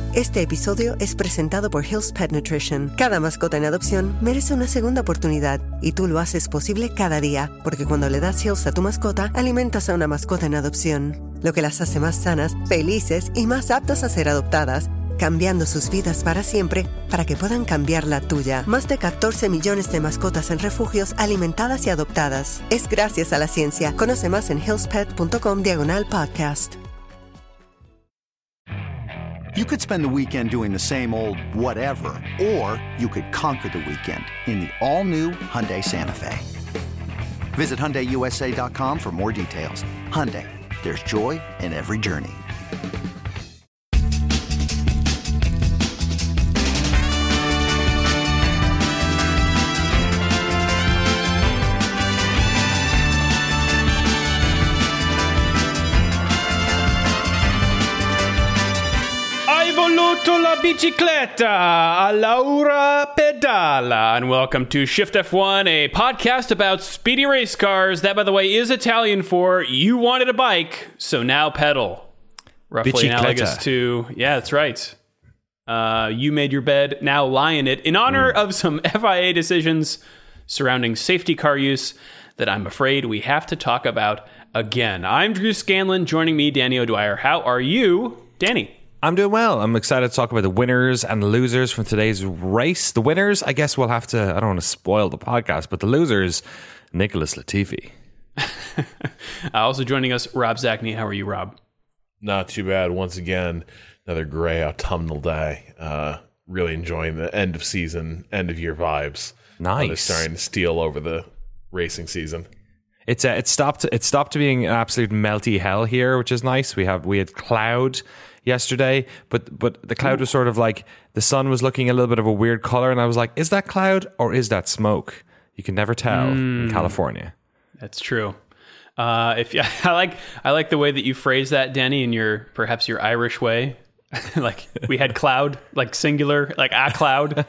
Este episodio es presentado por Hill's Pet Nutrition. Cada mascota en adopción merece una segunda oportunidad y tú lo haces posible cada día, porque cuando le das Hill's a tu mascota, alimentas a una mascota en adopción, lo que las hace más sanas, felices y más aptas a ser adoptadas, cambiando sus vidas para siempre para que puedan cambiar la tuya. Más de 14 millones de mascotas en refugios alimentadas y adoptadas. Es gracias a la ciencia. Conoce más en hillspet.com/podcast. You could spend the weekend doing the same old whatever, or you could conquer the weekend in the all-new Hyundai Santa Fe. Visit HyundaiUSA.com for more details. Hyundai, there's joy in every journey. La bicicletta, Laura pedala, and welcome to Shift F1, a podcast about speedy race cars. That, by the way, is Italian for you wanted a bike, so now pedal. Roughly bicicletta. Analogous to, yeah, that's right. You made your bed, now lie in it, in honor of some FIA decisions surrounding safety car use that I'm afraid we have to talk about again. I'm Drew Scanlon, joining me, Danny O'Dwyer. How are you, Danny? I'm doing well. I'm excited to talk about the winners and the losers from today's race. The winners, I guess we'll have to, I don't want to spoil the podcast, but the losers, Nicholas Latifi. Also joining us, Rob Zachney. How are you, Rob? Not too bad. Once again, another gray autumnal day. Really enjoying the end of season, end of year vibes. Nice. They're starting to steal over the racing season. It stopped being an absolute melty hell here, which is nice. We had cloud yesterday, but the cloud was sort of like the sun was looking a little bit of a weird color, and I was like, is that cloud or is that smoke? You can never tell in California. That's true. I like the way that you phrase that, Danny, in perhaps your Irish way. Like we had cloud, like singular, like a cloud.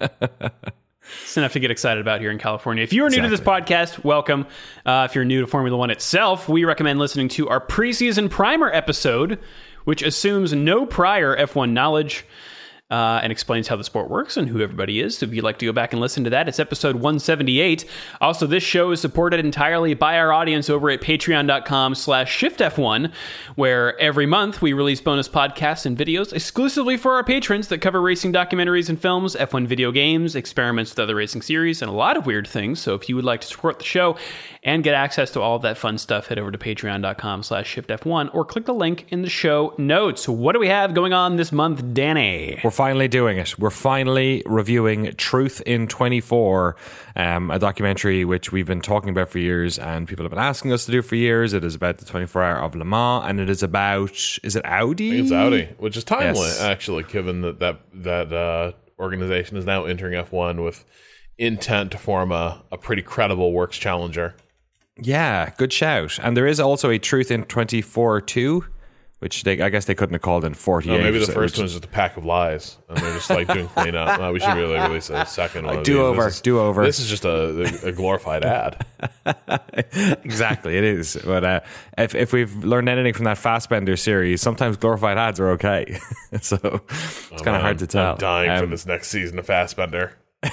It's enough to get excited about here in California. If you are new to this podcast, welcome. If you're new to Formula One itself, we recommend listening to our preseason primer episode, which assumes no prior F1 knowledge and explains how the sport works and who everybody is. So if you'd like to go back and listen to that, it's episode 178. Also, this show is supported entirely by our audience over at patreon.com/shiftf1, where every month we release bonus podcasts and videos exclusively for our patrons that cover racing documentaries and films, F1 video games, experiments with other racing series, and a lot of weird things. So if you would like to support the show and get access to all of that fun stuff, head over to patreon.com/shiftf1 or click the link in the show notes. What do we have going on this month, Danny? We're finally doing it. We're finally reviewing Truth in 24, a documentary which we've been talking about for years and people have been asking us to do for years. It is about the 24 Hour of Le Mans, and it is about, is it Audi? I think it's Audi, which is timely, Yes. actually, given that organization is now entering F1 with intent to form a pretty credible works challenger. Yeah, good shout. And there is also a Truth in 24 2, which I guess they couldn't have called in 48. No, maybe the first one's just a pack of lies, and they're just like doing cleanup. We should really release a second one. Do over. This is just a glorified ad. Exactly, it is. But if we've learned anything from that Fassbender series, sometimes glorified ads are okay. So it's kind of hard to tell. I'm dying for this next season of Fassbender.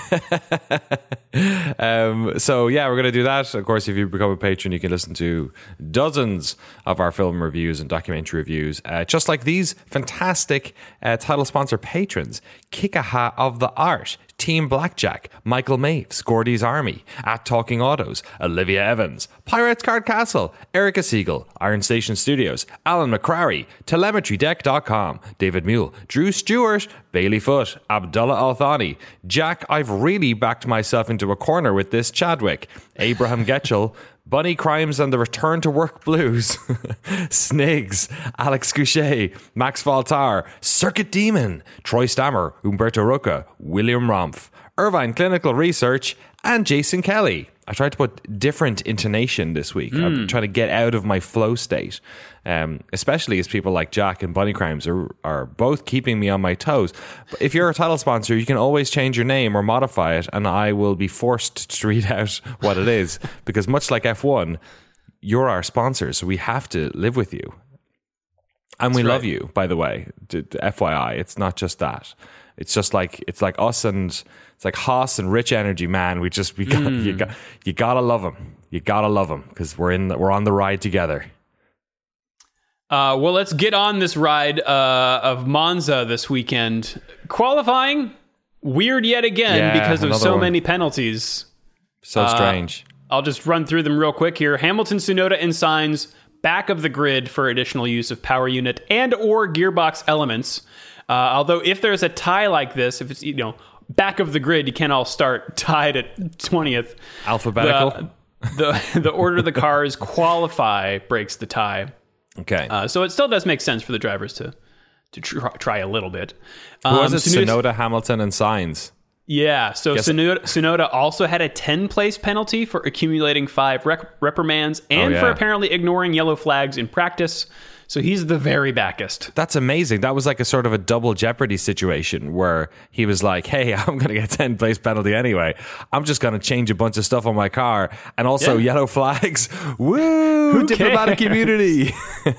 So yeah, we're going to do that. Of course, if you become a patron, you can listen to dozens of our film reviews and documentary reviews, just like these fantastic title sponsor patrons: Kikaha of the Art, Team Blackjack, Michael Maves, Gordy's Army, At Talking Autos, Olivia Evans, Pirates Card Castle, Erica Siegel, Iron Station Studios, Alan McCrary, TelemetryDeck.com, David Mule, Drew Stewart, Bailey Foot, Abdullah Al-Thani, Jack, I've really backed myself into a corner with this Chadwick, Abraham Getchell, Bunny Crimes and the Return to Work Blues, Snigs, Alex Couchet, Max Valtar, Circuit Demon, Troy Stammer, Umberto Rocca, William Rompf, Irvine Clinical Research, and Jason Kelly. I tried to put different intonation this week. I'm trying to get out of my flow state, especially as people like Jack and Bunny Crimes are both keeping me on my toes. But if you're a title sponsor, you can always change your name or modify it, and I will be forced to read out what it is, because much like F1, you're our sponsor, so we have to live with you. And we That's love right. you, by the way. FYI, it's not just that. It's just like us and it's like Haas and Rich Energy, man. You gotta love them. You gotta love them because we're on the ride together. Well, let's get on this ride of Monza this weekend. Qualifying, weird yet again Yeah, because of another so one. many penalties. So strange. I'll just run through them real quick here. Hamilton, Tsunoda, and Sainz back of the grid for additional use of power unit and or gearbox elements. Although if there's a tie like this, if it's back of the grid, you can't all start tied at 20th. Alphabetical. The order the cars qualify breaks the tie. Okay. So it still does make sense for the drivers to try a little bit. Who was it? Tsunoda, Hamilton, and Sainz. Yeah, so Tsunoda also had a 10-place penalty for accumulating 5 reprimands and for apparently ignoring yellow flags in practice. So he's the very backest. That's amazing. That was like a sort of a double jeopardy situation where he was like, hey, I'm going to get a 10-place penalty anyway. I'm just going to change a bunch of stuff on my car. And also yellow flags. Woo! Diplomatic immunity.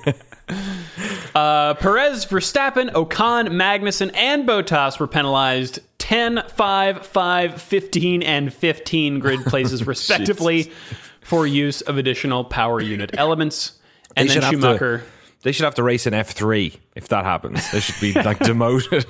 Perez, Verstappen, Ocon, Magnussen, and Bottas were penalized 10, 5, 5, 15, and 15 grid places respectively for use of additional power unit elements. And then Schumacher... They should have to race in F3 if that happens. They should be like demoted.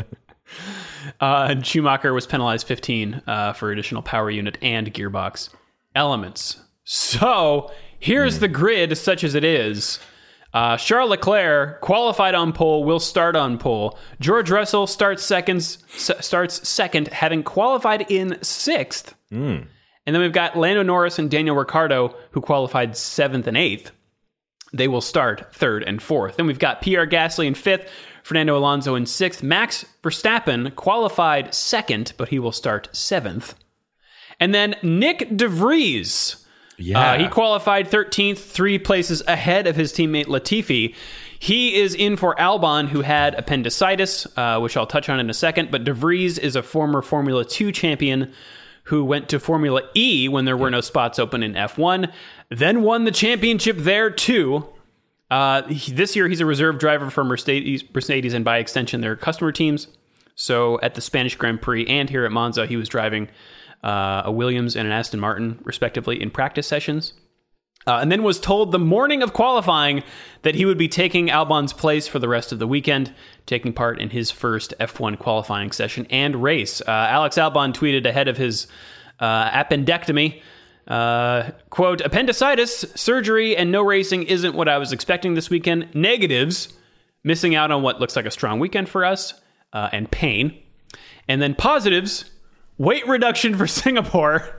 And Schumacher was penalized 15 for additional power unit and gearbox elements. So here's the grid such as it is. Charles Leclerc qualified on pole, will start on pole. George Russell starts second, having qualified in 6th. And then we've got Lando Norris and Daniel Ricciardo, who qualified 7th and 8th. They will start 3rd and 4th. Then we've got Pierre Gasly in 5th, Fernando Alonso in 6th. Max Verstappen qualified 2nd, but he will start 7th. And then Nick De Vries. He qualified 13th, 3 places ahead of his teammate Latifi. He is in for Albon, who had appendicitis, which I'll touch on in a second. But De Vries is a former Formula 2 champion who went to Formula E when there were no spots open in F1, then won the championship there too. This year, he's a reserve driver for Mercedes and by extension, their customer teams. So at the Spanish Grand Prix and here at Monza, he was driving a Williams and an Aston Martin, respectively, in practice sessions. And then was told the morning of qualifying that he would be taking Albon's place for the rest of the weekend, taking part in his first F1 qualifying session and race. Alex Albon tweeted ahead of his appendectomy, quote, appendicitis, surgery, and no racing isn't what I was expecting this weekend. Negatives, missing out on what looks like a strong weekend for us, and pain. And then positives, weight reduction for Singapore.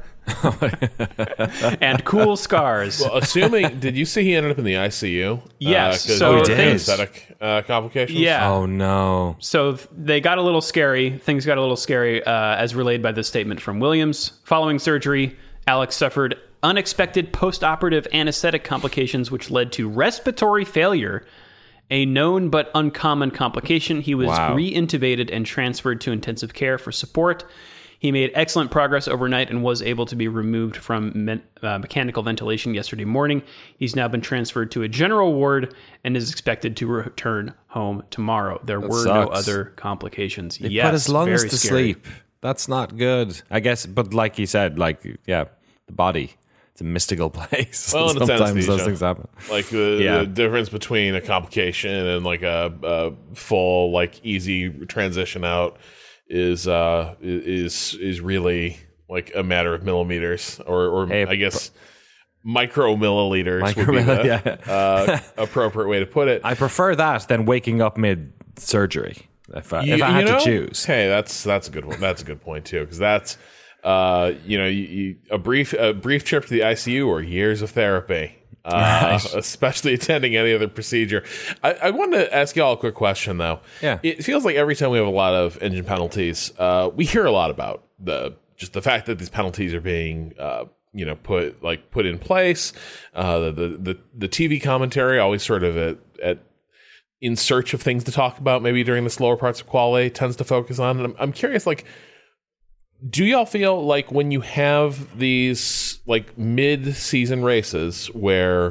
And cool scars. Well, assuming, did you see he ended up in the ICU? Yes. So things, anesthetic complications. Yeah. Oh no. So they got a little scary. Things got a little scary, as relayed by this statement from Williams. Following surgery, Alex suffered unexpected post-operative anesthetic complications, which led to respiratory failure, a known but uncommon complication. He was re-intubated and transferred to intensive care for support. He made excellent progress overnight and was able to be removed from mechanical ventilation yesterday morning. He's now been transferred to a general ward and is expected to return home tomorrow. There were no other complications. They put his lungs to sleep. That's not good. I guess, but like you said, the body, it's a mystical place. Well, and sometimes those things happen. Like the difference between a complication and like a full, like easy transition out is really like a matter of millimeters or I guess micromilliliters would be the appropriate way to put it. I prefer that than waking up mid surgery. If I had to choose, hey, that's a good one. That's a good point too, because that's a brief trip to the ICU or years of therapy. Especially attending any other procedure. I wanted to ask you all a quick question, though. Yeah. It feels like every time we have a lot of engine penalties, we hear a lot about the fact that these penalties are being put in place. The TV commentary always sort of in search of things to talk about, maybe during the slower parts of quali tends to focus on. And I'm curious, like, do y'all feel like when you have these like mid-season races where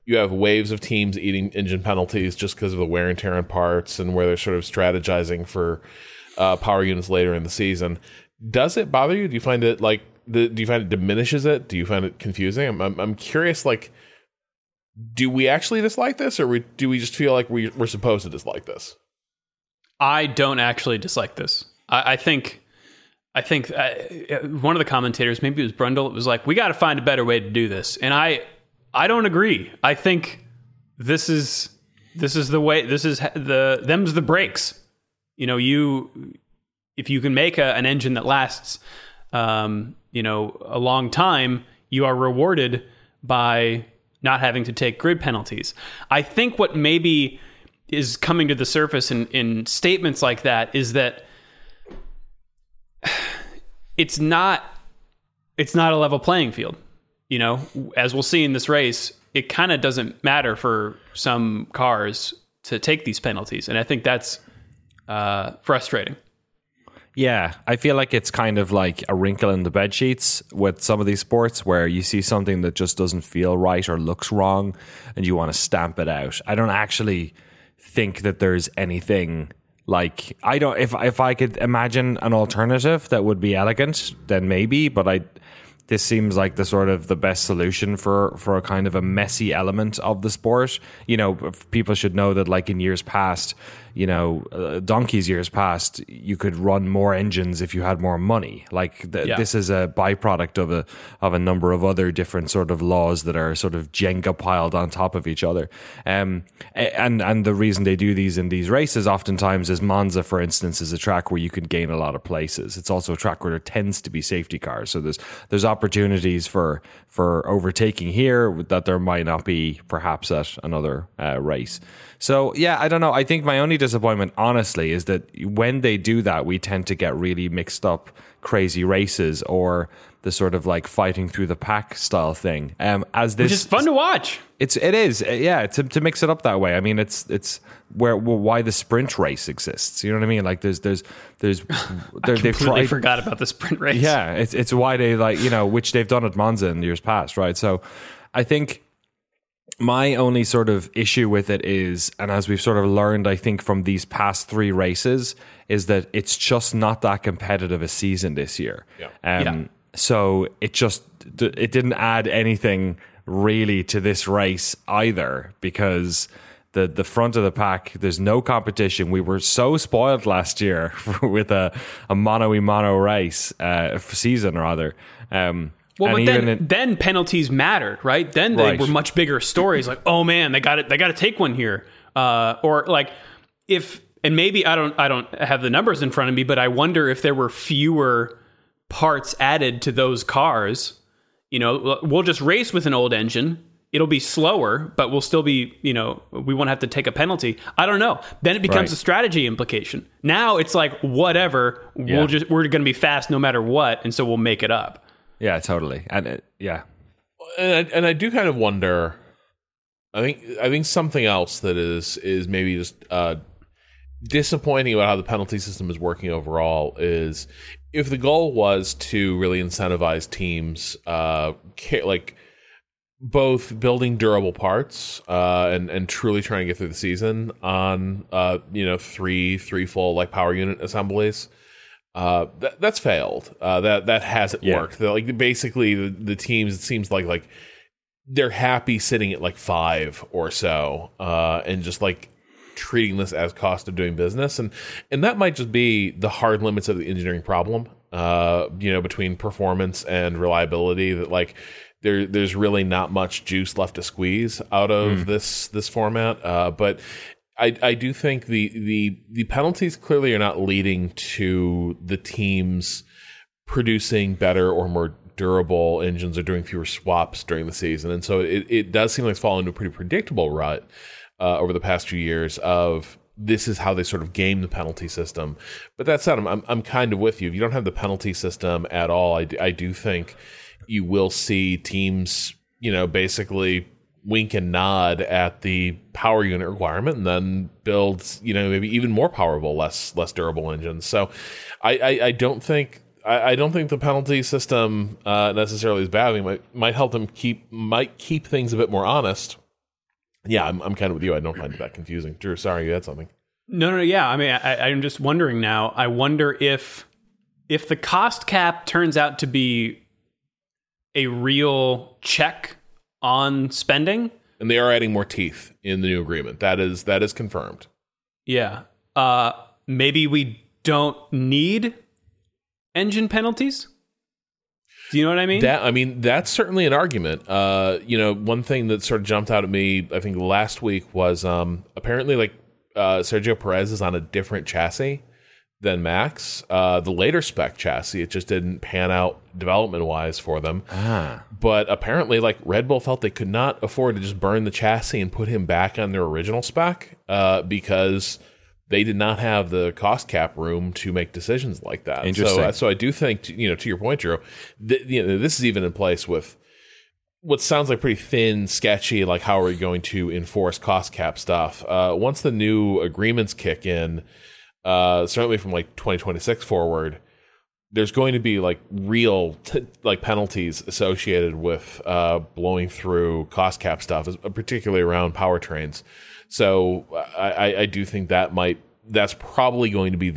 you have waves of teams eating engine penalties just because of the wear and tear on parts and where they're sort of strategizing for power units later in the season. Does it bother you? Do you find it do you find it diminishes it? Do you find it confusing? I'm curious, like, do we actually dislike this, or do we just feel like we're supposed to dislike this? I don't actually dislike this. I think one of the commentators, maybe it was Brundle, it was like, we got to find a better way to do this. And I don't agree. I think this is the way. This is them's the breaks. You know, if you can make an engine that lasts, a long time, you are rewarded by not having to take grid penalties. I think what maybe is coming to the surface in statements like that is that it's not a level playing field. You know, as we'll see in this race, it kind of doesn't matter for some cars to take these penalties. And I think that's frustrating. Yeah, I feel like it's kind of like a wrinkle in the bed sheets with some of these sports where you see something that just doesn't feel right or looks wrong and you want to stamp it out. I don't actually think that there's anything like, if I could imagine an alternative that would be elegant, then maybe, but this seems like the best solution for a kind of a messy element of the sport. You know, people should know that, like, in years past, donkey's years past, you could run more engines if you had more money. Like this is a byproduct of a number of other different sort of laws that are sort of Jenga piled on top of each other. And the reason they do these in these races oftentimes is Monza, for instance, is a track where you can gain a lot of places. It's also a track where there tends to be safety cars. So there's opportunities for overtaking here that there might not be perhaps at another race. So, yeah, I don't know. I think my only disappointment, honestly, is that when they do that, we tend to get really mixed up crazy races or the sort of like fighting through the pack style thing. Which is fun to watch. It is, yeah, to mix it up that way. I mean, it's why the sprint race exists. You know what I mean? Like I completely forgot about the sprint race. Yeah, it's why they which they've done at Monza in years past, right? So I think my only sort of issue with it is, and as we've sort of learned, I think, from these past three races, is that it's just not that competitive a season this year. Yeah. So it didn't add anything really to this race either, because the front of the pack, there's no competition. We were so spoiled last year with a mono race season rather. Well, but then penalties mattered, right? Then they were much bigger stories. Like, oh man, they got to take one here, or like and maybe I don't have the numbers in front of me, but I wonder if there were fewer parts added to those cars. You know, we'll just race with an old engine. It'll be slower, but we'll still be, we won't have to take a penalty. I don't know. Then it becomes a strategy implication. Now it's like, whatever, we're going to be fast no matter what, and so we'll make it up. Yeah, totally. And I do kind of wonder, I think something else that is maybe just disappointing about how the penalty system is working overall is, if the goal was to really incentivize teams, like both building durable parts and truly trying to get through the season on three full like power unit assemblies, that's failed. That hasn't worked. Like basically the teams, it seems like they're happy sitting at like 5 or so, and just like treating this as cost of doing business, and that might just be the hard limits of the engineering problem. Between performance and reliability, that like there's really not much juice left to squeeze out of this format. But I do think the penalties clearly are not leading to the teams producing better or more durable engines or doing fewer swaps during the season. And so it does seem like it's fallen into a pretty predictable rut over the past few years of this is how they sort of game the penalty system. But that said, I'm kind of with you. If you don't have the penalty system at all, I do think you will see teams, basically wink and nod at the power unit requirement and then build, maybe even more powerful, less durable engines. So I don't think the penalty system necessarily is bad. I mean, might help them keep things a bit more honest. Yeah, I'm kind of with you. I don't find it that confusing. Drew, sorry, you had something. No, yeah. I mean, I'm just wondering now. I wonder if the cost cap turns out to be a real check on spending. And they are adding more teeth in the new agreement. That is confirmed. Yeah. Maybe we don't need engine penalties. Do you know what I mean? That's certainly an argument. One thing that sort of jumped out at me, I think last week, was apparently Sergio Perez is on a different chassis than Max. The later spec chassis, it just didn't pan out development-wise for them. But apparently, Red Bull felt they could not afford to just burn the chassis and put him back on their original spec because they did not have the cost cap room to make decisions like that. Interesting. So I do think, to your point, Drew, this is even in place with what sounds like pretty thin, sketchy, how are we going to enforce cost cap stuff. Once the new agreements kick in, certainly from 2026 forward, there's going to be real penalties associated with blowing through cost cap stuff, particularly around powertrains. So I do think that's probably going to be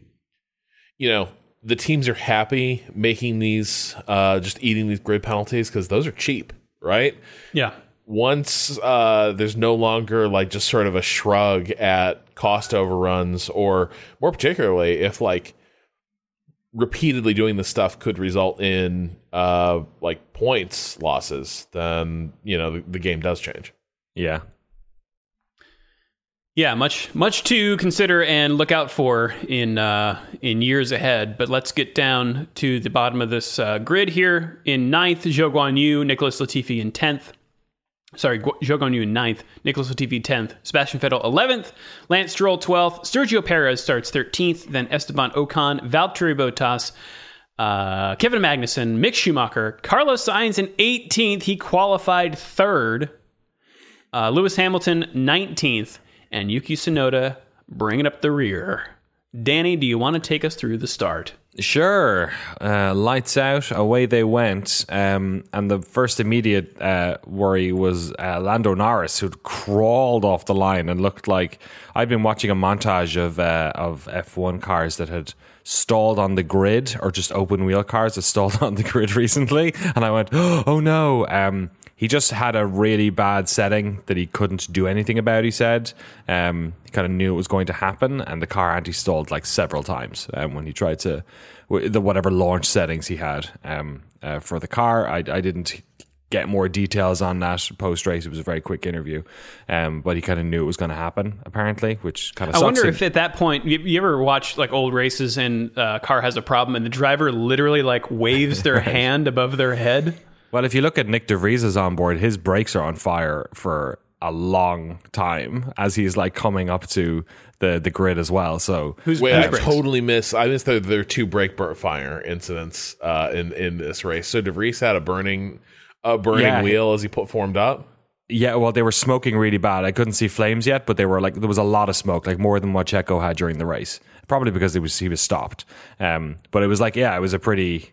the teams are happy making these, just eating these grid penalties because those are cheap, right? Yeah. Once there's no longer just sort of a shrug at cost overruns, or more particularly if repeatedly doing this stuff could result in points losses, then the game does change. Yeah. Yeah, much to consider and look out for in years ahead. But let's get down to the bottom of this grid here. In 9th, Zhou Guanyu, Nicholas Latifi in 10th. Sorry, Zhou Guanyu in 9th, Nicholas Latifi 10th, Sebastian Vettel 11th, Lance Stroll 12th, Sergio Perez starts 13th, then Esteban Ocon, Valtteri Bottas, Kevin Magnussen, Mick Schumacher, Carlos Sainz in 18th. He qualified 3rd. Lewis Hamilton 19th. And Yuki Tsunoda bringing up the rear. Danny, do you want to take us through the start? Sure. Lights out, away they went. And the first immediate worry was Lando Norris, who'd crawled off the line and looked like... I've been watching a montage of F1 cars that had stalled on the grid, or just open wheel cars that stalled on the grid recently. And I went, oh no. He just had a really bad setting that he couldn't do anything about, he said. He kind of knew it was going to happen, and the car anti-stalled several times when he tried to... whatever launch settings he had for the car. I didn't get more details on that post-race. It was a very quick interview. But he kind of knew it was going to happen, apparently, which kind of sucks. I wonder if at that point, you ever watch old races and a car has a problem and the driver literally waves their hand above their head? Well, if you look at Nick DeVries's onboard, his brakes are on fire for a long time as he's coming up to the grid as well. So I totally missed that there are 2 brake fire incidents in this race. So DeVries had a burning wheel as he formed up. Yeah, well, they were smoking really bad. I couldn't see flames yet, but they were there was a lot of smoke, more than what Checo had during the race. Probably because he was stopped. But it was it was a pretty.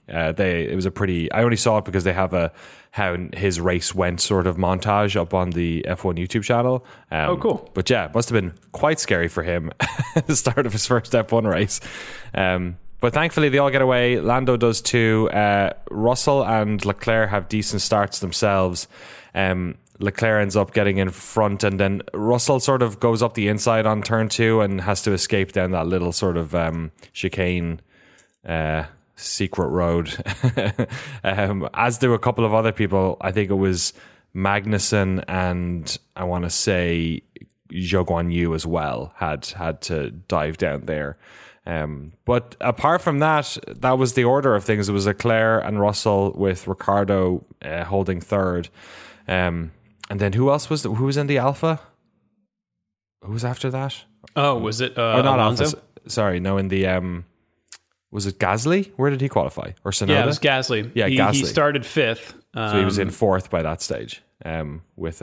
I only saw it because they have how his race went sort of montage up on the F1 YouTube channel. Oh, cool! But yeah, it must have been quite scary for him at the start of his first F1 race. But thankfully, they all get away. Lando does too. Russell and Leclerc have decent starts themselves. Leclerc ends up getting in front, and then Russell sort of goes up the inside on turn 2 and has to escape down that little sort of chicane secret road. As do a couple of other people. I think it was Magnussen and I want to say Zhou Guanyu as well had to dive down there. But apart from that was the order of things. It was Leclerc and Russell with Ricciardo holding 3rd. And then who was in the Alpha? Who was after that? Oh, was it not Alonso? Alpha, sorry, no, in the was it Gasly? Where did he qualify? Or Tsunoda? Yeah, it was Gasly. Yeah, Gasly. He started 5th. So he was in 4th by that stage, with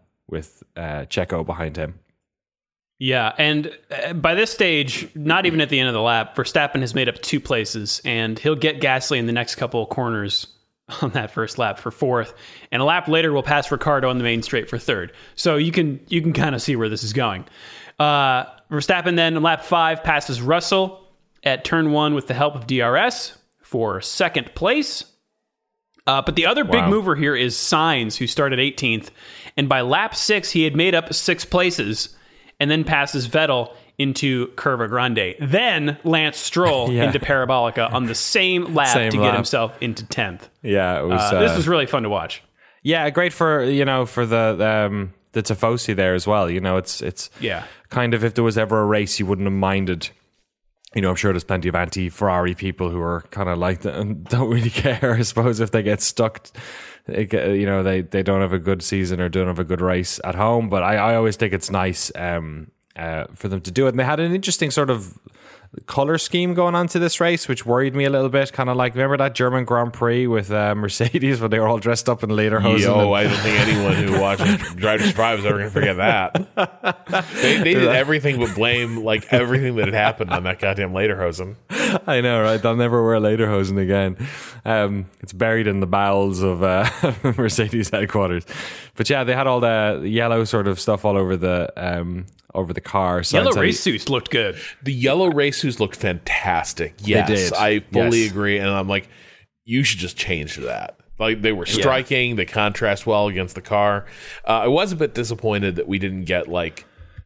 Checo behind him. Yeah, and by this stage, not even at the end of the lap, Verstappen has made up 2 places, and he'll get Gasly in the next couple of corners on that first lap for fourth, and a lap later will pass Ricciardo on the main straight for third. So you can kind of see where this is going. Verstappen then in lap 5 passes Russell at turn 1 with the help of DRS for second place. But the other big mover here is Sainz, who started 18th, and by lap 6 he had made up 6 places, and then passes Vettel into Curva Grande. Then Lance Stroll into Parabolica on the same lap to get himself into 10th. Yeah, it was. This was really fun to watch. Yeah, great for for the Tifosi there as well. It's kind of, if there was ever a race you wouldn't have minded. I'm sure there's plenty of anti-Ferrari people who are kind of like that and don't really care, I suppose, if they get stuck. They don't have a good season or don't have a good race at home. But I always think it's nice for them to do it. And they had an interesting sort of color scheme going on to this race, which worried me a little bit. Kind of like, remember that German Grand Prix with Mercedes when they were all dressed up in lederhosen? I don't think anyone who watched Drive to Survive is ever going to forget that. They did everything but blame like everything that had happened on that goddamn lederhosen. I know, right? They'll never wear lederhosen again. It's buried in the bowels of Mercedes headquarters. But yeah, they had all the yellow sort of stuff all over the car. Yellow race suits looked good. The yellow race suits looked fantastic. Yes, they did. I fully agree. And I'm like, you should just change to that. Like, they were striking. They contrast well against the car. I was a bit disappointed that we didn't get like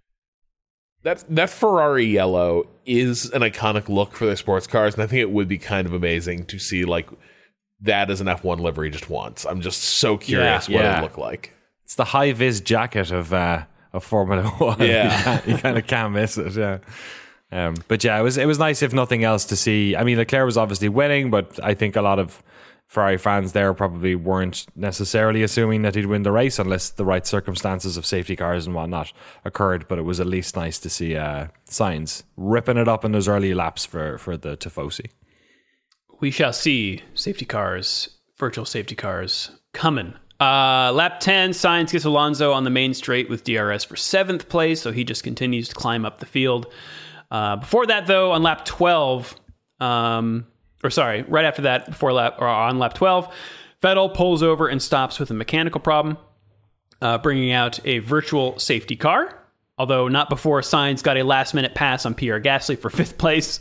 that Ferrari yellow is an iconic look for their sports cars, and I think it would be kind of amazing to see like that as an F1 livery just once. I'm just so curious what it would look like. It's the high vis jacket of Formula One. Yeah, you kind of can't miss it. Yeah, but yeah, it was nice if nothing else to see. I mean, Leclerc was obviously winning, but I think a lot of Ferrari fans there probably weren't necessarily assuming that he'd win the race unless the right circumstances of safety cars and whatnot occurred. But it was at least nice to see Sainz ripping it up in those early laps for the Tifosi. We shall see virtual safety cars coming. Lap 10, Sainz gets Alonso on the main straight with DRS for 7th place, so he just continues to climb up the field. Before that, though, on lap 12, right after that, on lap 12, Vettel pulls over and stops with a mechanical problem, bringing out a virtual safety car, although not before Sainz got a last-minute pass on Pierre Gasly for 5th place.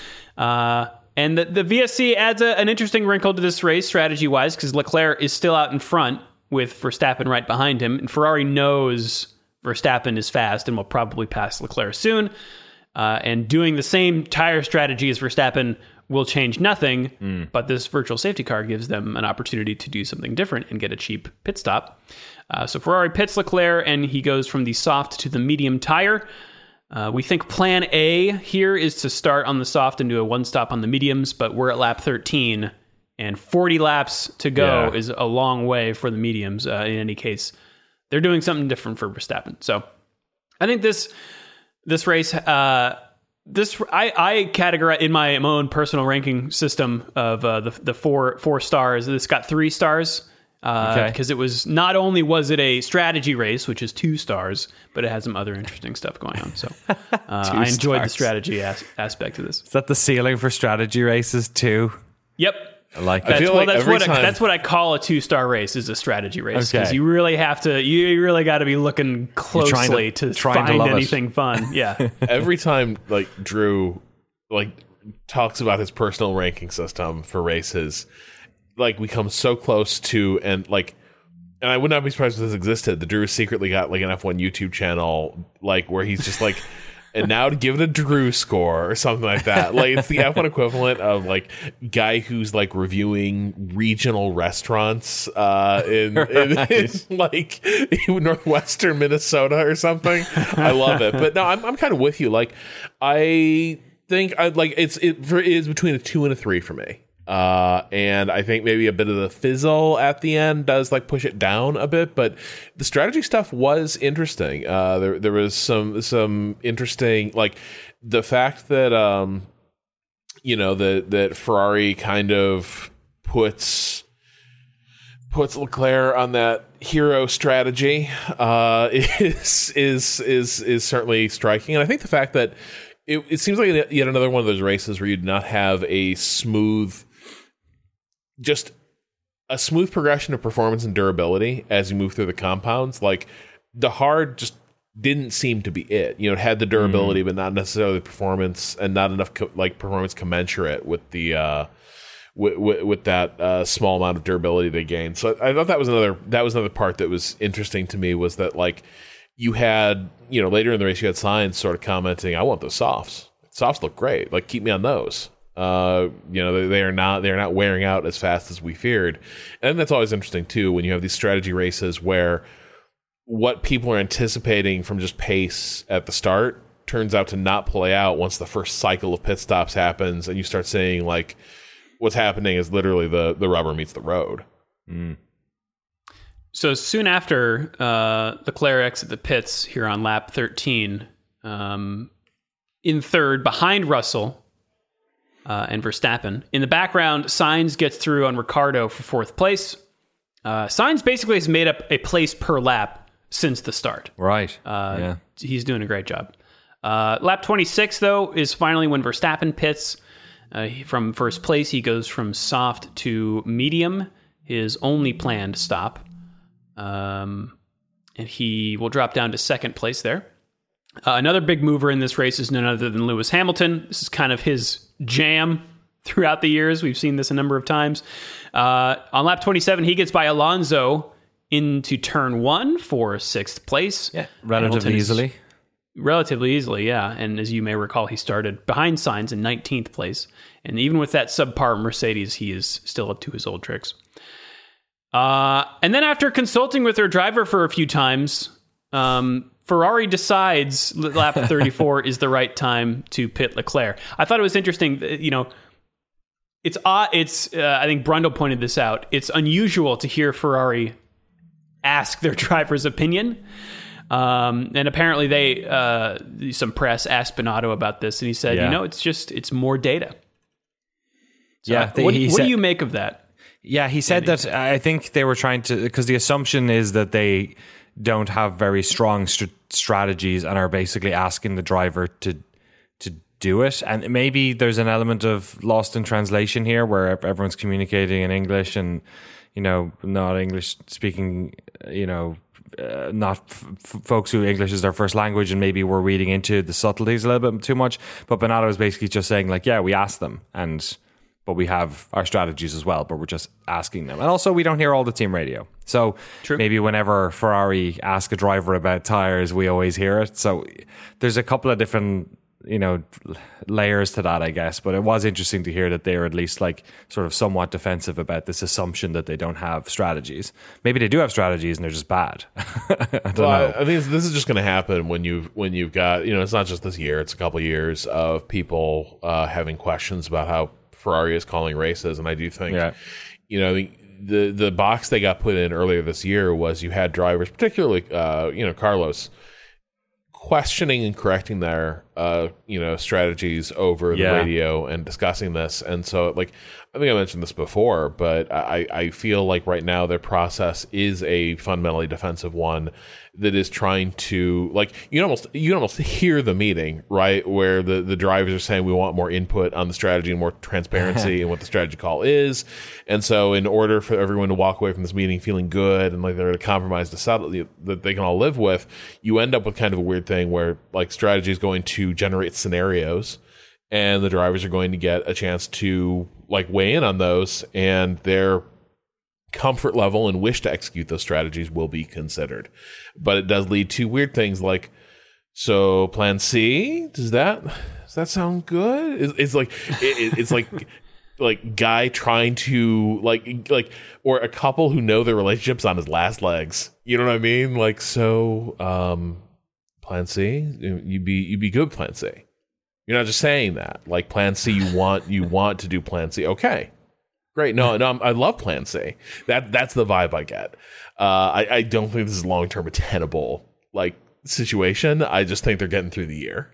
And the VSC adds an interesting wrinkle to this race strategy-wise, because Leclerc is still out in front with Verstappen right behind him, and Ferrari knows Verstappen is fast and will probably pass Leclerc soon. And doing the same tire strategy as Verstappen will change nothing, but this virtual safety car gives them an opportunity to do something different and get a cheap pit stop. So Ferrari pits Leclerc, and he goes from the soft to the medium tire. We think plan A here is to start on the soft and do a one stop on the mediums, but we're at lap 13, and 40 laps to go is a long way for the mediums. In any case, they're doing something different for Verstappen. So I think this race, I categorize in my own personal ranking system of the four stars. This got 3 stars. Because it was not only was it a strategy race, which is 2 stars, but it had some other interesting stuff going on. So I enjoyed the strategy aspect of this. Is that the ceiling for strategy races too? Yep. I like that. That's that's what I call a 2-star race, is a strategy race, because you really got to be looking closely to find anything fun. Yeah. Every time like Drew talks about his personal ranking system for races, like we come so close to, and I would not be surprised if this existed. The Drew secretly got like an F1 YouTube channel, like where he's just like, and now to give it a Drew score or something like that. Like it's the F1 equivalent of like guy who's like reviewing regional restaurants in like northwestern Minnesota or something. I love it. But no, I'm kind of with you. Like I think it is between a 2 and a 3 for me. And I think maybe a bit of the fizzle at the end does like push it down a bit, but the strategy stuff was interesting. There was some interesting, like the fact that, that Ferrari kind of puts Leclerc on that hero strategy, is certainly striking. And I think the fact that it seems like yet another one of those races where you do not have a smooth, just a smooth progression of performance and durability as you move through the compounds. Like the hard just didn't seem to be it. You know, it had the durability, but not necessarily the performance, and not enough performance commensurate with the with that small amount of durability they gained. So I thought that was another part that was interesting to me, was that like you had, you know, later in the race you had Sainz sort of commenting, "I want those softs. Softs look great. Like keep me on those." You know, they're not wearing out as fast as we feared. And that's always interesting too, when you have these strategy races where what people are anticipating from just pace at the start turns out to not play out once the first cycle of pit stops happens, and you start seeing like what's happening is literally the rubber meets the road. So soon after Leclerc exit the pits here on lap 13, in third behind Russell and Verstappen. In the background, Sainz gets through on Ricciardo for fourth place. Sainz basically has made up a place per lap since the start. Right. He's doing a great job. Lap 26, though, is finally when Verstappen pits. From first place, he goes from soft to medium, his only planned stop. And he will drop down to second place there. Another big mover in this race is none other than Lewis Hamilton. This is kind of his jam throughout the years. We've seen this a number of times. On lap 27, he gets by Alonso into turn 1 for sixth place. Yeah, relatively easily. Relatively easily, yeah. And as you may recall, he started behind Sainz in 19th place. And even with that subpar Mercedes, he is still up to his old tricks. And then after consulting with their driver for a few times, Ferrari decides lap 34 is the right time to pit Leclerc. I thought it was interesting, you know, it's odd. I think Brundle pointed this out. It's unusual to hear Ferrari ask their driver's opinion. And apparently some press asked Binotto about this, and he said, you know, it's more data. So what do you make of that? Yeah, he said that I think they were trying to, because the assumption is that they don't have very strong strategies and are basically asking the driver to do it. And maybe there's an element of lost in translation here where everyone's communicating in English and, you know, not English speaking, you know, not folks who English is their first language, and maybe we're reading into the subtleties a little bit too much. But Binotto is basically just saying like, yeah, we asked them, but we have our strategies as well, but we're just asking them. And also we don't hear all the team radio. So maybe whenever Ferrari ask a driver about tires, we always hear it. So there's a couple of different, you know, layers to that, I guess. But it was interesting to hear that they're at least like sort of somewhat defensive about this assumption that they don't have strategies. Maybe they do have strategies and they're just bad. I don't know. I think this is just going to happen when you've got, you know, it's not just this year, it's a couple of years of people having questions about how Ferrari is calling races. And I do think, you know, the box they got put in earlier this year was you had drivers, particularly, you know, Carlos, questioning and correcting their you know, strategies over the radio and discussing this. And so, like, I think I mentioned this before, but I feel like right now their process is a fundamentally defensive one that is trying to, like, you can almost hear the meeting, right, where the drivers are saying we want more input on the strategy and more transparency and what the strategy call is. And so in order for everyone to walk away from this meeting feeling good and like they're going to compromise the subtlety that they can all live with, you end up with kind of a weird thing where like strategy is going to generate scenarios and the drivers are going to get a chance to like weigh in on those, and their comfort level and wish to execute those strategies will be considered. But it does lead to weird things like, so plan C, does that sound good? It's like it's like guy trying to like or a couple who know their relationship's on his last legs. You know what I mean? Like, so plan C, you'd be good plan C. You're not just saying that. Like plan C, you want to do plan C. Okay. Great. No, I love plan C. That's the vibe I get. I don't think this is long-term a tenable like situation. I just think they're getting through the year.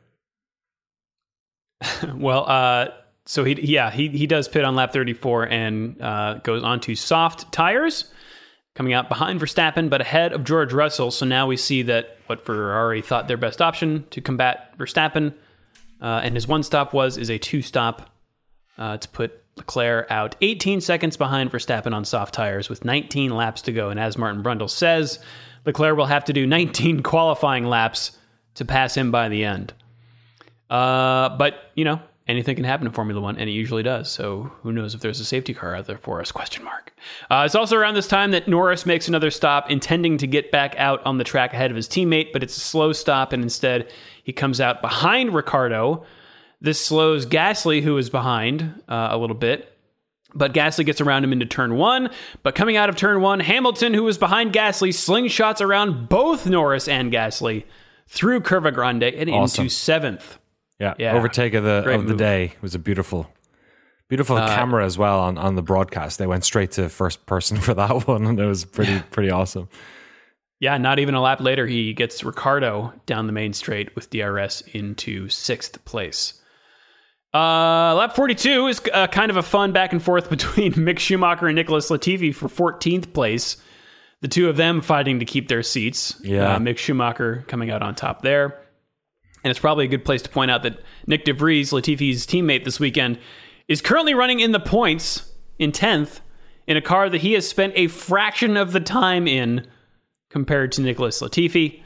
Well, so he does pit on lap 34 and goes on to soft tires, coming out behind Verstappen, but ahead of George Russell. So now we see that what Ferrari thought their best option to combat Verstappen, and his one stop is a two stop to put Leclerc out 18 seconds behind Verstappen on soft tires with 19 laps to go. And as Martin Brundle says, Leclerc will have to do 19 qualifying laps to pass him by the end. But, anything can happen in Formula One, and it usually does. So who knows if there's a safety car out there for us? ? It's also around this time that Norris makes another stop, intending to get back out on the track ahead of his teammate, but it's a slow stop, and instead he comes out behind Ricciardo. This slows Gasly, who is behind a little bit, but Gasly gets around him into turn 1. But coming out of turn 1, Hamilton, who was behind Gasly, slingshots around both Norris and Gasly through Curva Grande and into 7th. Yeah, overtake of the day. It was a beautiful camera as well on the broadcast. They went straight to first person for that one, and it was pretty awesome. Yeah, not even a lap later, he gets Ricciardo down the main straight with DRS into 6th place. Lap 42 is kind of a fun back and forth between Mick Schumacher and Nicholas Latifi for 14th place. The two of them fighting to keep their seats. Yeah. Mick Schumacher coming out on top there. And it's probably a good place to point out that Nick De Vries, Latifi's teammate this weekend, is currently running in the points in 10th in a car that he has spent a fraction of the time in compared to Nicholas Latifi.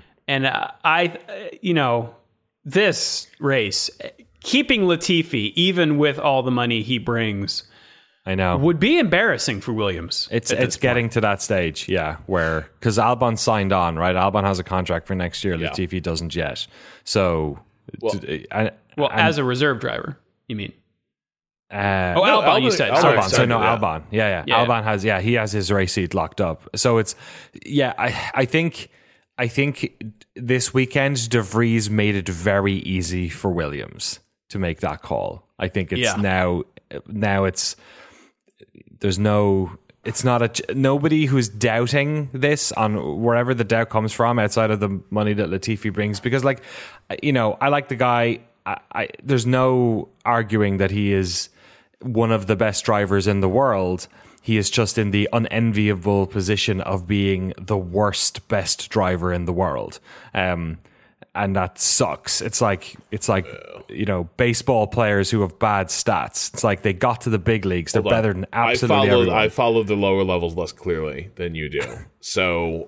And this race, keeping Latifi, even with all the money he brings, I know, would be embarrassing for Williams. It's getting to that stage, where, because Albon signed on, right? Albon has a contract for next year. Latifi doesn't yet. So, as a reserve driver, you mean? Albon, you said. Albon. Albon. Yeah. Albon has, he has his race seat locked up. So it's, I think this weekend, De Vries made it very easy for Williams to make that call. I think it's now it's, there's nobody who's doubting this on wherever the doubt comes from outside of the money that Latifi brings. Because, I like the guy. There's no arguing that he is one of the best drivers in the world. He is just in the unenviable position of being the worst best driver in the world. And that sucks. It's like baseball players who have bad stats. It's like they got to the big leagues. They're better than absolutely everyone. I follow the lower levels less clearly than you do. So,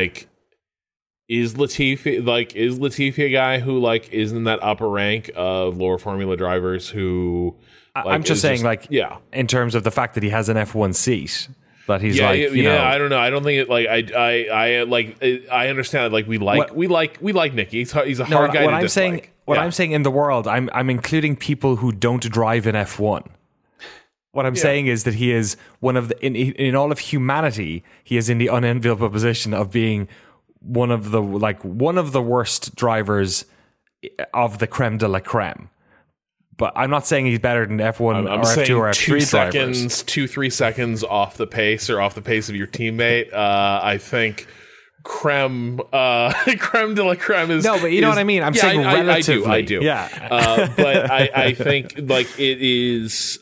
is Latifi a guy who is in that upper rank of lower formula drivers who? I'm just saying, in terms of the fact that he has an F1 seat. But he's I don't know. I don't think it. I understand. We like Nicky. He's a hard guy to dislike. I'm saying in the world, I'm including people who don't drive in F1. What I'm saying is that he is one of the in all of humanity. He is in the unenviable position of being one of the worst drivers of the creme de la creme. But I'm not saying he's better than F1 or F2 or F3 drivers. 2-3 seconds off the pace of your teammate. I think creme de la creme is... No, but you know what I mean? I'm saying relatively. I do. Yeah. But I think it is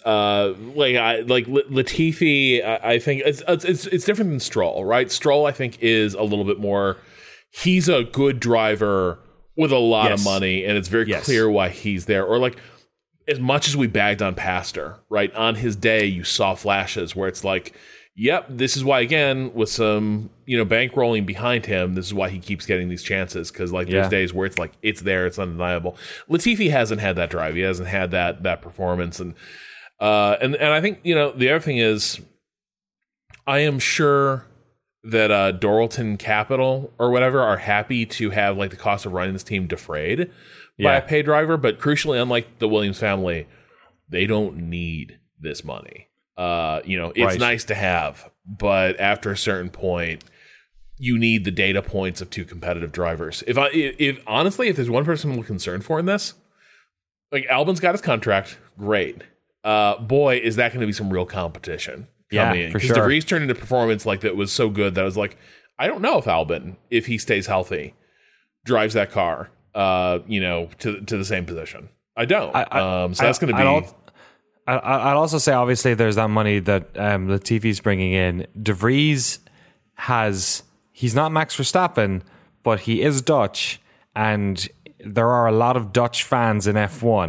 Latifi, I think it's different than Stroll, right? Stroll, I think, is a little bit more... He's a good driver with a lot of money, and it's very clear why he's there. Or as much as we bagged on Pastor, right, on his day, you saw flashes where it's yep, this is why, again, with some, bankrolling behind him, this is why he keeps getting these chances. Because, there's days where it's it's there, it's undeniable. Latifi hasn't had that drive. He hasn't had that performance. And I think, the other thing is, I am sure that Doralton Capital or whatever are happy to have, the cost of running this team defrayed by a pay driver, but crucially, unlike the Williams family, they don't need this money. It's nice to have, but after a certain point, you need the data points of two competitive drivers. If honestly, if there's one person I'm concerned for in this, Albon's got his contract, great. Boy, is that going to be some real competition coming in. For because sure. De Vries turned into performance that was so good that I was I don't know if Albon, if he stays healthy, drives that car. To the same position. I don't. So that's going to be. I'll also say, obviously, there's that money that Latifi's bringing in. De Vries he's not Max Verstappen, but he is Dutch, and there are a lot of Dutch fans in F1.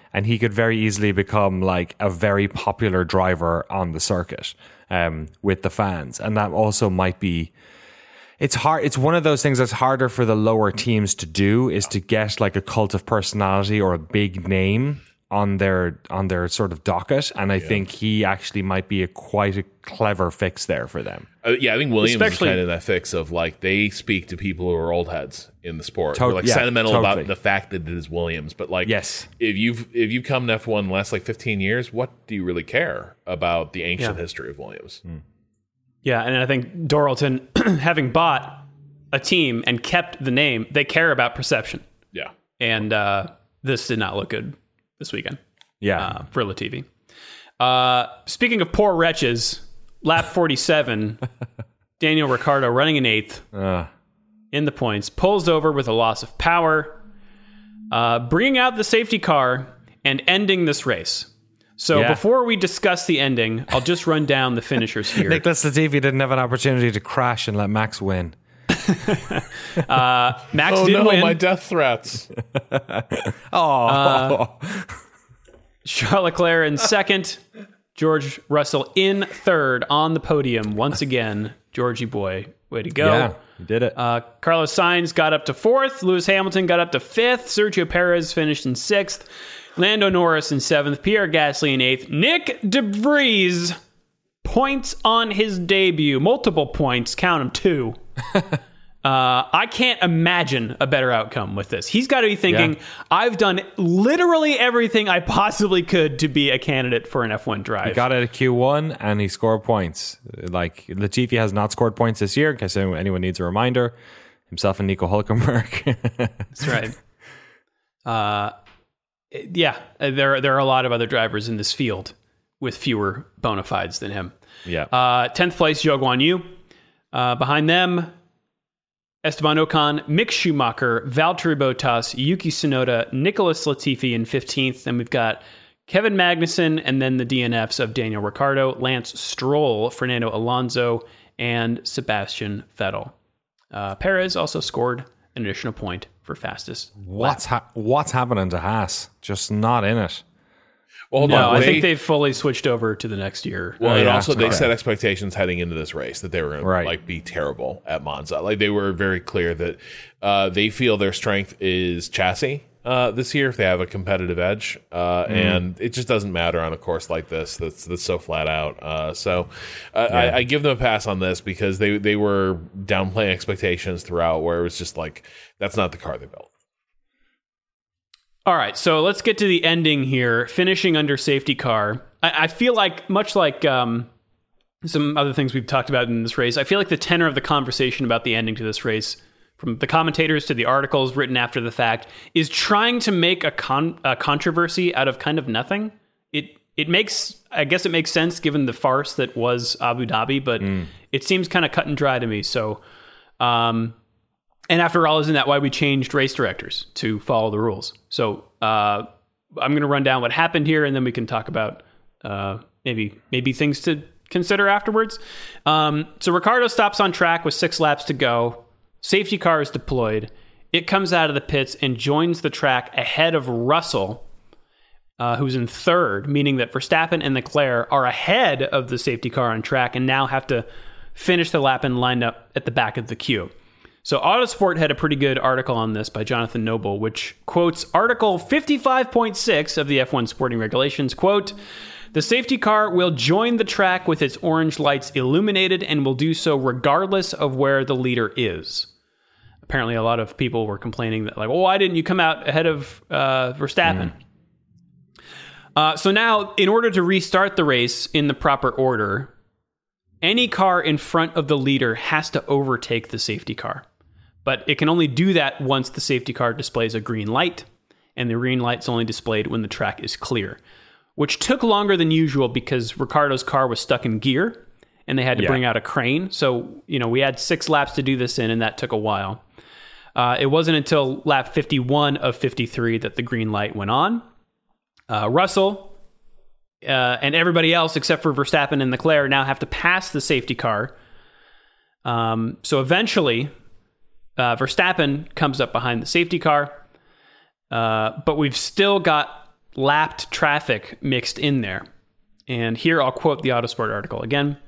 and he could very easily become like a very popular driver on the circuit with the fans. And that also might be, it's hard. It's one of those things that's harder for the lower teams to do, is to get like a cult of personality or a big name on their sort of docket. And I think he actually might be quite a clever fix there for them. I think Williams is kind of that fix of like, they speak to people who are old heads in the sport. Who are like sentimental about the fact that it is Williams. But like, if you've come to F1 in the last like 15 years, what do you really care about the ancient history of Williams? Yeah, and I think Doralton, having bought a team and kept the name, they care about perception. Yeah. And this did not look good this weekend. For Latifi. Speaking of poor wretches, lap 47, Daniel Ricciardo running in 8th in the points, pulls over with a loss of power, bringing out the safety car and ending this race. So before we discuss the ending, I'll just run down the finishers here. Nicholas Latifi didn't have an opportunity to crash and let Max win. Max did win. My death threats. Charles Leclerc in second, George Russell in third on the podium once again. Georgie boy, way to go. Yeah, you did it. Carlos Sainz got up to fourth. Lewis Hamilton got up to fifth. Sergio Perez finished in sixth. Lando Norris in seventh. Pierre Gasly in eighth. Nick DeVries, points on his debut. Multiple points. Count them, 2. I can't imagine a better outcome with this. He's got to be thinking, I've done literally everything I possibly could to be a candidate for an F1 drive. He got it at Q1 and he scored points. Like, Latifi has not scored points this year, in case anyone needs a reminder. Himself and Nico Hülkenberg. That's right. There are a lot of other drivers in this field with fewer bona fides than him. 10th place, Zhou Guanyu. Behind them, Esteban Ocon, Mick Schumacher, Valtteri Bottas, Yuki Tsunoda, Nicholas Latifi in 15th. Then we've got Kevin Magnussen, and then the DNFs of Daniel Ricciardo, Lance Stroll, Fernando Alonso, and Sebastian Vettel. Perez also scored an additional point for fastest lap. What's happening to Haas? Just not in it. Well, I think they've fully switched over to the next year. Well, and also they set expectations heading into this race that they were going to be terrible at Monza. Like, they were very clear that they feel their strength is chassis this year if they have a competitive edge, and it just doesn't matter on a course like this that's so flat out. I give them a pass on this because they were downplaying expectations throughout, where it was just like, that's not the car they built. All right, so let's get to the ending here. Finishing under safety car. I feel like, much like some other things we've talked about in this race, I feel like the tenor of the conversation about the ending to this race, from the commentators to the articles written after the fact, is trying to make a controversy out of kind of nothing. It makes sense given the farce that was Abu Dhabi, but it seems kind of cut and dry to me. So, and after all, isn't that why we changed race directors, to follow the rules? So I'm going to run down what happened here, and then we can talk about maybe things to consider afterwards. So Ricciardo stops on track with 6 laps to go. Safety car is deployed. It comes out of the pits and joins the track ahead of Russell, who's in third, meaning that Verstappen and Leclerc are ahead of the safety car on track and now have to finish the lap and line up at the back of the queue. So Autosport had a pretty good article on this by Jonathan Noble, which quotes Article 55.6 of the F1 Sporting Regulations, quote, "The safety car will join the track with its orange lights illuminated and will do so regardless of where the leader is." Apparently a lot of people were complaining that, like, well, why didn't you come out ahead of Verstappen? So now, in order to restart the race in the proper order, any car in front of the leader has to overtake the safety car. But it can only do that once the safety car displays a green light, and the green light's only displayed when the track is clear, which took longer than usual because Ricciardo's car was stuck in gear, and they had to bring out a crane. So, we had 6 laps to do this in, and that took a while. It wasn't until lap 51 of 53 that the green light went on. Russell and everybody else except for Verstappen and Leclerc now have to pass the safety car. So eventually, Verstappen comes up behind the safety car, but we've still got lapped traffic mixed in there. And here I'll quote the Autosport article again.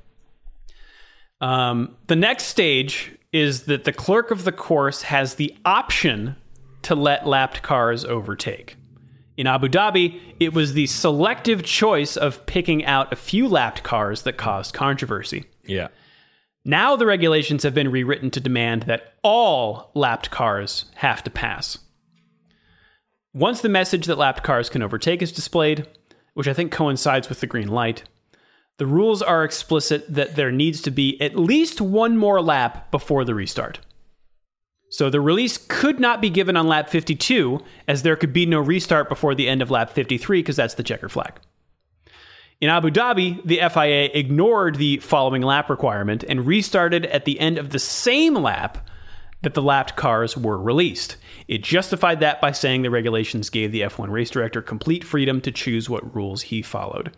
The next stage is that the clerk of the course has the option to let lapped cars overtake. In Abu Dhabi, it was the selective choice of picking out a few lapped cars that caused controversy. Yeah. Now the regulations have been rewritten to demand that all lapped cars have to pass. Once the message that lapped cars can overtake is displayed, which I think coincides with the green light, the rules are explicit that there needs to be at least one more lap before the restart. So the release could not be given on lap 52, as there could be no restart before the end of lap 53, because that's the checker flag. In Abu Dhabi, the FIA ignored the following lap requirement and restarted at the end of the same lap that the lapped cars were released. It justified that by saying the regulations gave the F1 race director complete freedom to choose what rules he followed.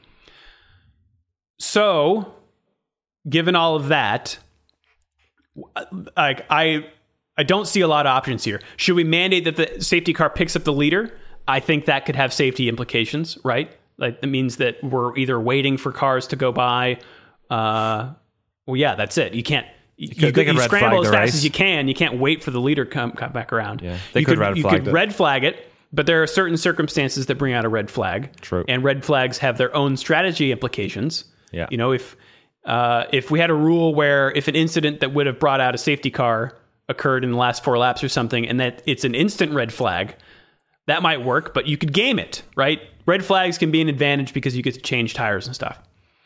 So, given all of that, I don't see a lot of options here. Should we mandate that the safety car picks up the leader? I think that could have safety implications, right? Like, that means that we're either waiting for cars to go by. Well, yeah, that's it. You can't. You scramble as fast as you can. You can't wait for the leader to come back around. Yeah, you could red flag it, but there are certain circumstances that bring out a red flag. True. And red flags have their own strategy implications. Yeah. You know, if we had a rule where if an incident that would have brought out a safety car occurred in the last 4 laps or something, and that it's an instant red flag, that might work, but you could game it, right? Red flags can be an advantage because you get to change tires and stuff.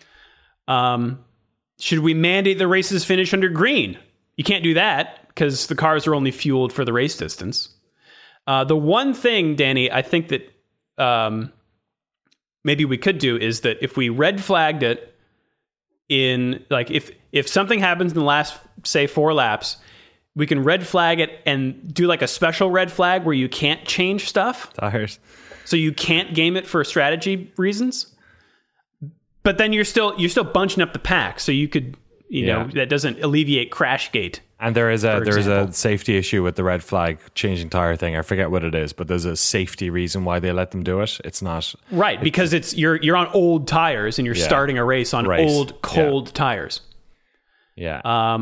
Should we mandate the races finish under green? You can't do that because the cars are only fueled for the race distance. The one thing, Danny, I think that maybe we could do is that if we red flagged it in, like, if something happens in the last, say, 4 laps, we can red flag it and do like a special red flag where you can't change stuff. Tires. So you can't game it for strategy reasons. But then you're still bunching up the pack, so you could, you know, that doesn't alleviate Crashgate. And there is a safety issue with the red flag changing tire thing. I forget what it is, but there's a safety reason why they let them do it. It's not right because it's you're on old tires and you're starting a race on old cold tires. Yeah.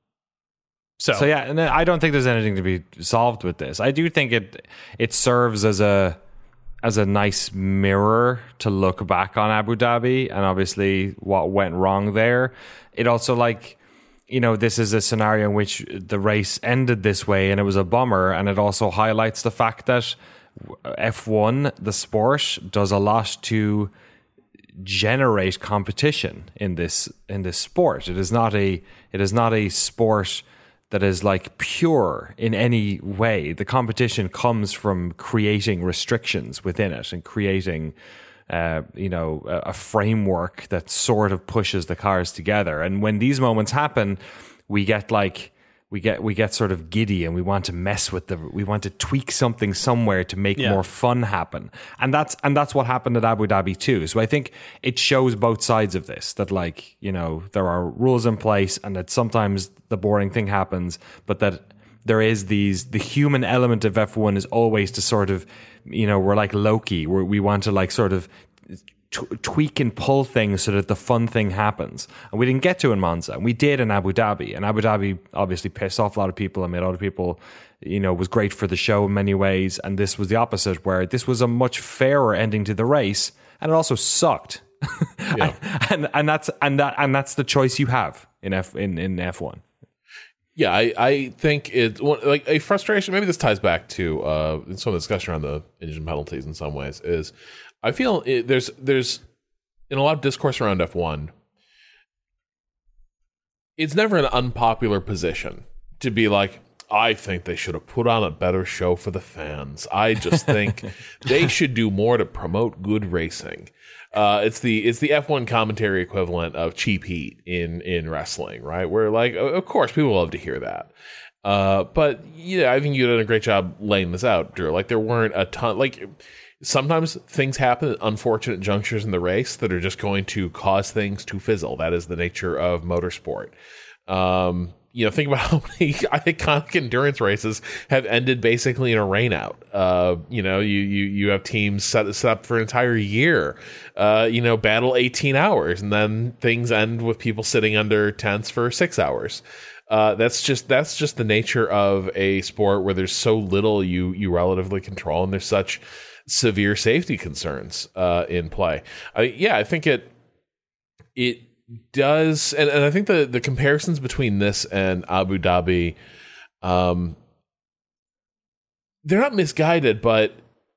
So yeah, and I don't think there's anything to be solved with this. I do think it serves as a nice mirror to look back on Abu Dhabi and obviously what went wrong there. It also, like, you know, this is a scenario in which the race ended this way and it was a bummer, and it also highlights the fact that F1, the sport, does a lot to generate competition in this sport. It is not a sport that is like pure in any way. The competition comes from creating restrictions within it and creating, a framework that sort of pushes the cars together. And when these moments happen, we get sort of giddy and we want to mess with we want to tweak something somewhere to make more fun happen. And that's what happened at Abu Dhabi too. So I think it shows both sides of this, that, like, you know, there are rules in place and that sometimes the boring thing happens, but that there is the human element of F1 is always to sort of, you know, we're like Loki, where we want to, like, sort of tweak and pull things so that the fun thing happens. And we didn't get to in Monza, and we did in Abu Dhabi. And Abu Dhabi obviously pissed off a lot of people and made a lot of people, you know, was great for the show in many ways. And this was the opposite, where this was a much fairer ending to the race, and it also sucked. Yeah. and that's the choice you have in F1. Yeah, I think it's like a frustration. Maybe this ties back to some of the discussion around the engine penalties in some ways. Is I feel there's in a lot of discourse around F1, it's never an unpopular position to be like, I think they should have put on a better show for the fans. I just think they should do more to promote good racing. It's the F1 commentary equivalent of cheap heat in wrestling, right? Where, like, of course, people love to hear that. But yeah, I think you did a great job laying this out, Drew. Like, there weren't a ton. Like, sometimes things happen at unfortunate junctures in the race that are just going to cause things to fizzle. That is the nature of motorsport. Think about how many iconic endurance races have ended basically in a rainout. You have teams set up for an entire year, battle 18 hours, and then things end with people sitting under tents for 6 hours. That's just the nature of a sport where there's so little you relatively control, and there's such severe safety concerns in play. I think it does, and I think the comparisons between this and Abu Dhabi, they're not misguided, but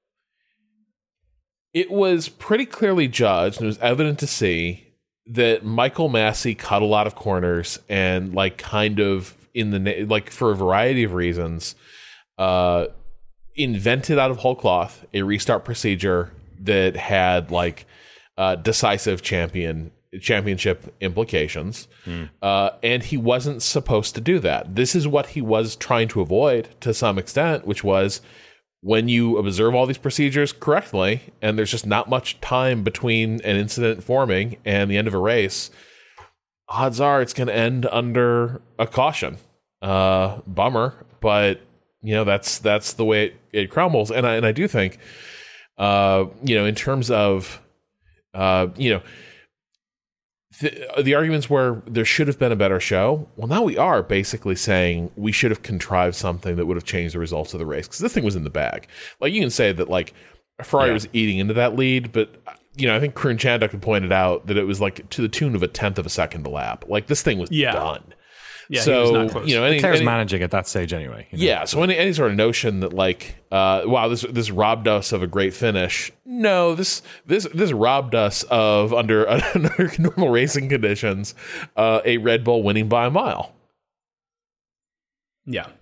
it was pretty clearly judged, and it was evident to see that Michael Massey cut a lot of corners and kind of for a variety of reasons, invented out of whole cloth a restart procedure that had decisive championship implications. And he wasn't supposed to do that. This is what he was trying to avoid to some extent, which was when you observe all these procedures correctly, and there's just not much time between an incident forming and the end of a race, odds are it's going to end under a caution. Bummer, but that's the way it crumbles. And I do think, in terms of, the arguments where there should have been a better show, well, now we are basically saying we should have contrived something that would have changed the results of the race, because this thing was in the bag. You can say that Ferrari was eating into that lead, but I think Karun Chandhok had pointed out that it was to the tune of 1/10 of a second a lap. This thing was done. Yeah, so he was not close. The car's managing at that stage anyway. Yeah, so any sort of notion that wow, this robbed us of a great finish. No, this robbed us of under normal racing conditions, a Red Bull winning by a mile. Yeah.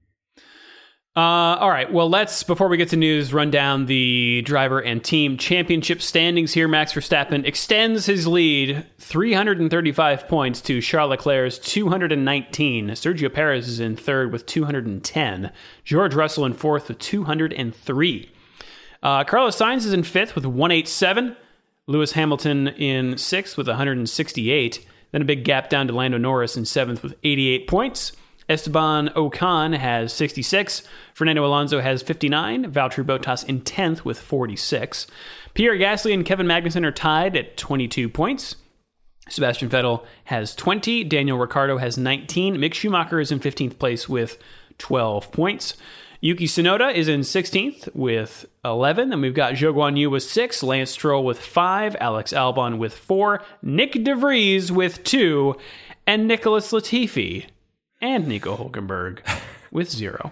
All right. Well, before we get to news, run down the driver and team championship standings here. Max Verstappen extends his lead 335 points to Charles Leclerc's 219. Sergio Perez is in third with 210. George Russell in fourth with 203. Carlos Sainz is in fifth with 187. Lewis Hamilton in sixth with 168. Then a big gap down to Lando Norris in seventh with 88 points. Esteban Ocon has 66. Fernando Alonso has 59. Valtteri Bottas in 10th with 46. Pierre Gasly and Kevin Magnussen are tied at 22 points. Sebastian Vettel has 20. Daniel Ricciardo has 19. Mick Schumacher is in 15th place with 12 points. Yuki Tsunoda is in 16th with 11. And we've got Zhou Guanyu with 6. Lance Stroll with 5. Alex Albon with 4. Nick DeVries with 2. And Nicholas Latifi and Nico Hülkenberg with 0.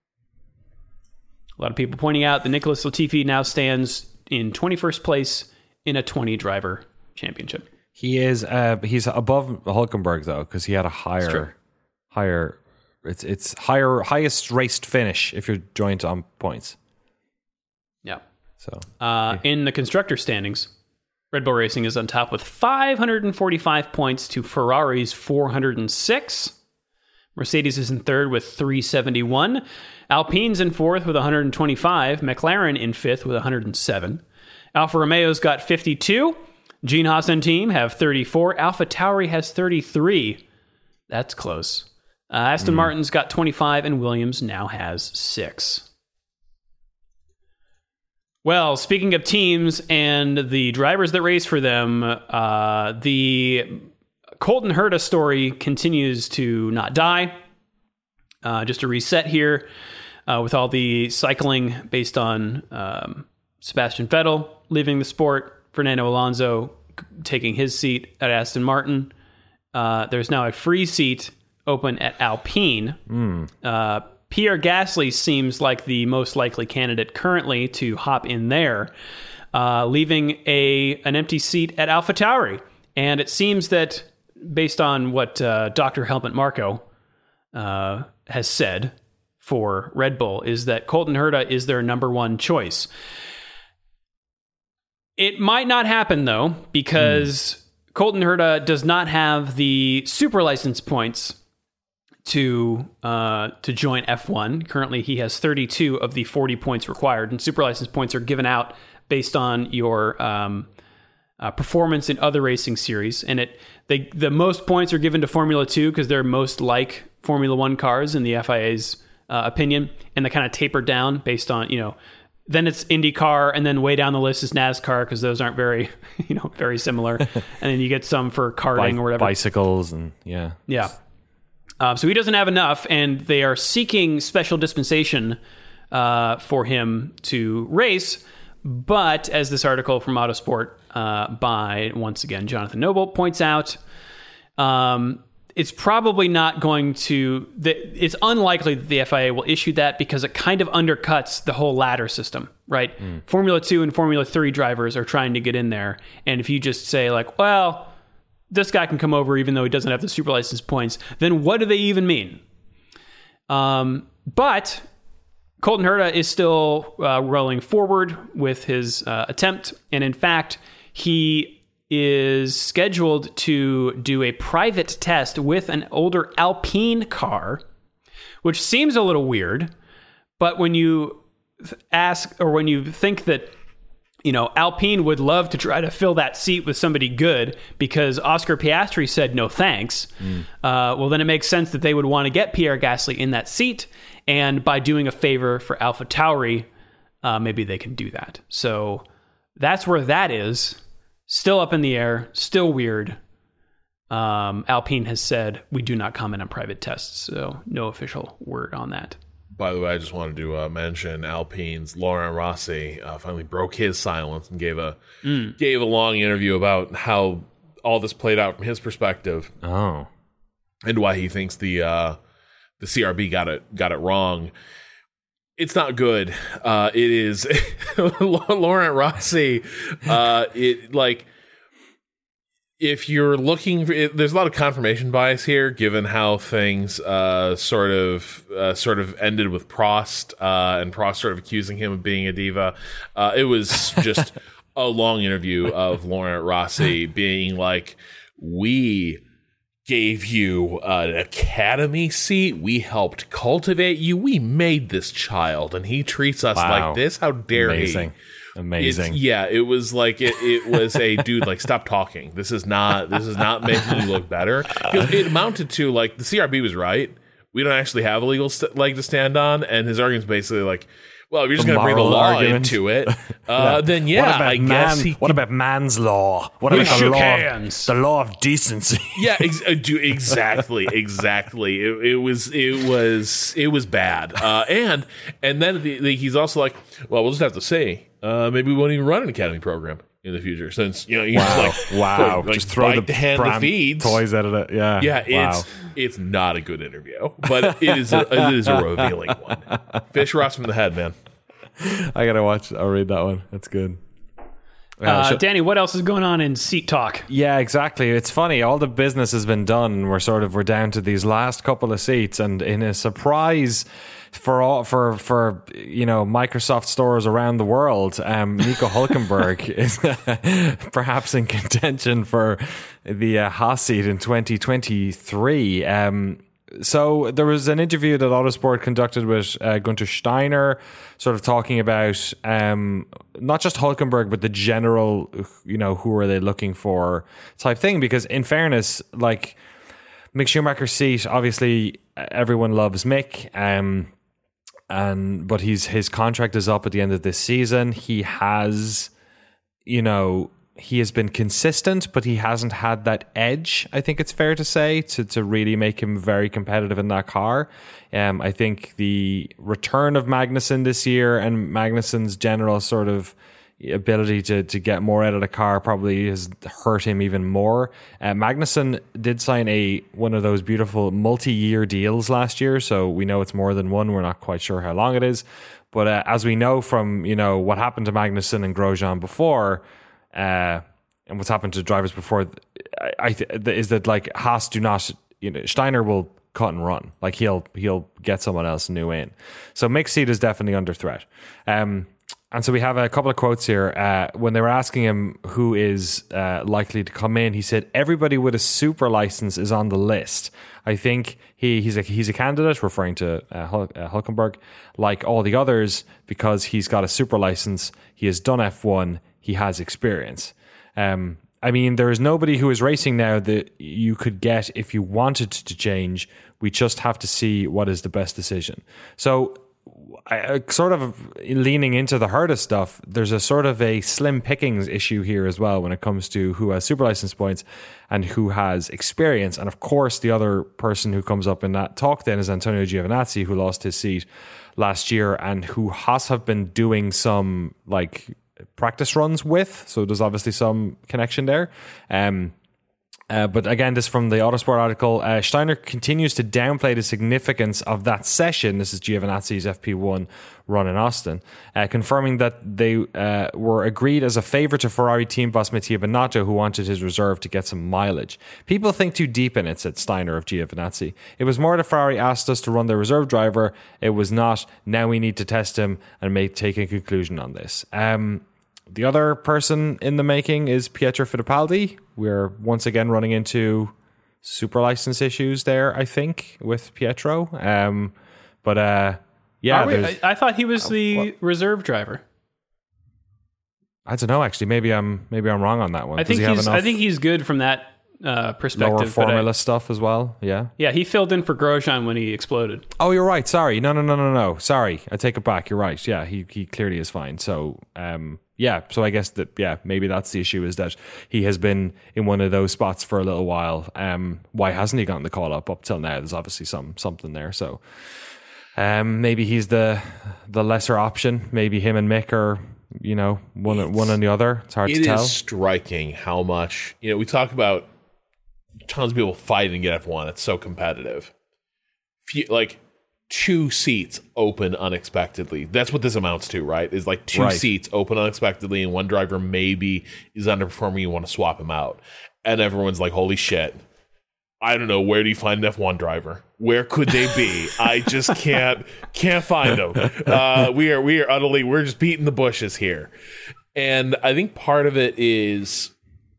A lot of people pointing out that Nicholas Latifi now stands in 21st place in a 20-driver championship. He is he's above Hülkenberg though, because he had a higher highest raced finish if you're joint on points. Yeah. So in the constructor standings, Red Bull Racing is on top with 545 points to Ferrari's 406. Mercedes is in third with 371. Alpine's in fourth with 125. McLaren in fifth with 107. Alfa Romeo's got 52. Gene Haas and team have 34. Alpha Tauri has 33. That's close. Aston Martin's got 25, and Williams now has 6. Well, speaking of teams and the drivers that race for them, the Colton Herta story continues to not die. Just a reset here with all the cycling based on Sebastian Vettel leaving the sport, Fernando Alonso taking his seat at Aston Martin. There's now a free seat open at Alpine. Pierre Gasly seems like the most likely candidate currently to hop in there, leaving an empty seat at AlphaTauri. And it seems that based on what Dr. Helmut Marko has said for Red Bull, is that Colton Herta is their number one choice. It might not happen, though, because Colton Herta does not have the super license points to join F1. Currently, he has 32 of the 40 points required, and super license points are given out based on your performance in other racing series. And the most points are given to Formula 2 because they're most like Formula One cars in the FIA's opinion, and they kind of taper down based on, then it's IndyCar, and then way down the list is NASCAR, because those aren't very, very similar. And then you get some for karting or whatever. Bicycles and Yeah. So he doesn't have enough, and they are seeking special dispensation for him to race. But as this article from Autosport by, once again, Jonathan Noble points out, it's probably not going to... It's unlikely that the FIA will issue that, because it kind of undercuts the whole ladder system, right? Formula 2 and Formula 3 drivers are trying to get in there. And if you just say, like, well, this guy can come over even though he doesn't have the super license points, then what do they even mean? But Colton Herta is still rolling forward with his attempt. And in fact, he is scheduled to do a private test with an older Alpine car, which seems a little weird. But when you ask, or when you think that, Alpine would love to try to fill that seat with somebody good because Oscar Piastri said no thanks, well, then it makes sense that they would want to get Pierre Gasly in that seat. And by doing a favor for AlphaTauri, maybe they can do that. So that's where that is. Still up in the air, still weird. Alpine has said, we do not comment on private tests, so no official word on that. By the way, I just wanted to mention Alpine's Laurent Rossi finally broke his silence and gave a long interview about how all this played out from his perspective. Oh, and why he thinks the CRB got it wrong. It's not good. It is Laurent Rossi. If you're looking for, there's a lot of confirmation bias here, given how things sort of ended with Prost, and Prost sort of accusing him of being a diva. It was just a long interview of Laurent Rossi being like, we gave you an academy seat. We helped cultivate you. We made this child, and he treats us like this. How dare he? Amazing. It was like it was a dude, like, stop talking. This is not making you look better. Because it amounted to, like, the CRB was right. We don't actually have a legal leg to stand on, and his argument's basically like, well, if you're just going to bring the law into it, then I guess what about man's law? What about the law of decency? Yeah, exactly. It was bad. And then he's also like, well, we'll just have to say, maybe we won't even run an academy program in the future, since he's just throw the feeds toys out of it. It's not a good interview, but it is a revealing one. Fish rots from the head, man. I'll read that one. That's good. Danny, what else is going on in seat talk? Yeah, exactly. It's funny. All the business has been done. We're down to these last couple of seats, and in a surprise for Microsoft stores around the world, Nico Hülkenberg is perhaps in contention for the Haas seat in 2023. So there was an interview that Autosport conducted with Gunther Steiner, sort of talking about not just Hülkenberg, but the general, who are they looking for type thing. Because in fairness, like, Mick Schumacher's seat, obviously everyone loves Mick, but his contract is up at the end of this season. He has, he has been consistent, but he hasn't had that edge, I think it's fair to say, to really make him very competitive in that car. I think the return of Magnussen this year and Magnussen's general sort of ability to get more out of the car probably has hurt him even more. Magnussen did sign one of those beautiful multi-year deals last year, so we know it's more than one. We're not quite sure how long it is. But as we know from what happened to Magnussen and Grosjean before, and what's happened to drivers before, is that, like, Haas do not, Steiner will cut and run. Like, he'll get someone else new in. So Mick's seat is definitely under threat. And so we have a couple of quotes here. When they were asking him who is likely to come in, he said, everybody with a super license is on the list. I think he's a candidate, referring to Hülkenberg, like all the others, because he's got a super license. He has done F1. He has experience. I mean, there is nobody who is racing now that you could get if you wanted to change. We just have to see what is the best decision. So, sort of leaning into the Herta stuff, there's a sort of a slim pickings issue here as well when it comes to who has super license points and who has experience. And of course, the other person who comes up in that talk then is Antonio Giovinazzi, who lost his seat last year and who have been doing some like practice runs with. So there's obviously some connection there. But again, this from the Autosport article, Steiner continues to downplay the significance of that session. This is Giovinazzi's FP1 run in Austin, confirming that they were agreed as a favour to Ferrari team boss Mattia Binotto, who wanted his reserve to get some mileage. People think too deep in it, said Steiner of Giovinazzi. It was more that Ferrari asked us to run their reserve driver. It was not, now we need to test him and take a conclusion on this. The other person in the making is Pietro Fittipaldi. We're once again running into super license issues there, I think, with Pietro. Yeah. I thought he was the reserve driver. I don't know, actually. Maybe I'm wrong on that one. I think he's good from that perspective. Lower formula stuff as well, yeah? Yeah, he filled in for Grosjean when he exploded. Oh, you're right. Sorry. No. Sorry. I take it back. You're right. Yeah, he clearly is fine. So, so I guess that, maybe that's the issue, is that he has been in one of those spots for a little while. Why hasn't he gotten the call up till now? There's obviously something there. So maybe he's the lesser option. Maybe him and Mick are, one and the other. It's hard to tell. It is striking how much, we talk about tons of people fighting to get F1. It's so competitive. Like, 2 seats open unexpectedly. That's what this amounts to, right? Is like 2 seats open unexpectedly, and one driver maybe is underperforming. You want to swap him out, and everyone's like, "Holy shit! I don't know. Where do you find an F1 driver? Where could they be? I just can't find them. We are utterly. We're just beating the bushes here." And I think part of it is,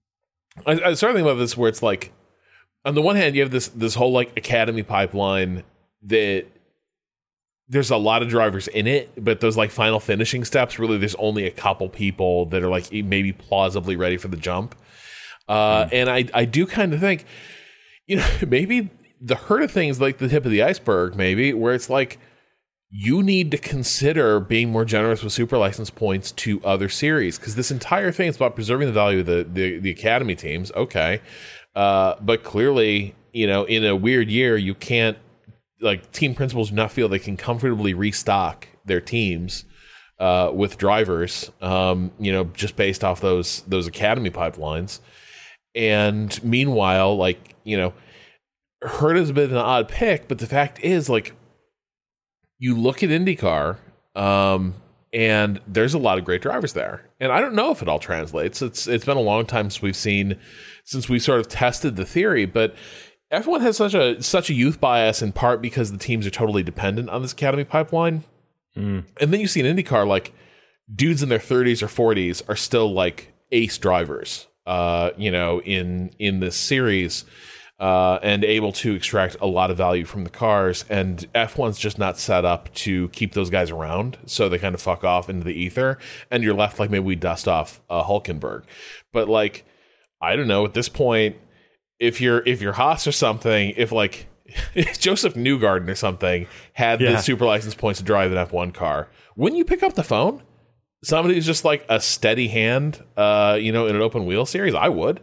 I started thinking about this, where it's like, on the one hand, you have this whole like academy pipeline that there's a lot of drivers in it, but those like final finishing steps, really there's only a couple people that are like maybe plausibly ready for the jump. And I do kind of think, maybe the Herta thing is like the tip of the iceberg, maybe, where it's like, you need to consider being more generous with super license points to other series, because this entire thing is about preserving the value of the academy teams. Okay. But clearly, in a weird year, you can't, like, team principals do not feel they can comfortably restock their teams with drivers, just based off those academy pipelines. And meanwhile, like, Herta's a bit of an odd pick, but the fact is, like, you look at IndyCar, and there's a lot of great drivers there. And I don't know if it all translates. It's been a long time since we sort of tested the theory, but F1 has such a youth bias, in part because the teams are totally dependent on this academy pipeline. And then you see in IndyCar, like, dudes in their 30s or 40s are still like ace drivers, in this series, and able to extract a lot of value from the cars. And F1's just not set up to keep those guys around, so they kind of fuck off into the ether, and you're left like, maybe we dust off Hulkenberg. But like, I don't know, at this point, if you're Haas or something, if Joseph Newgarden or something had the super license points to drive an F1 car, wouldn't you pick up the phone? Somebody who's just like a steady hand, in an open wheel series, I would.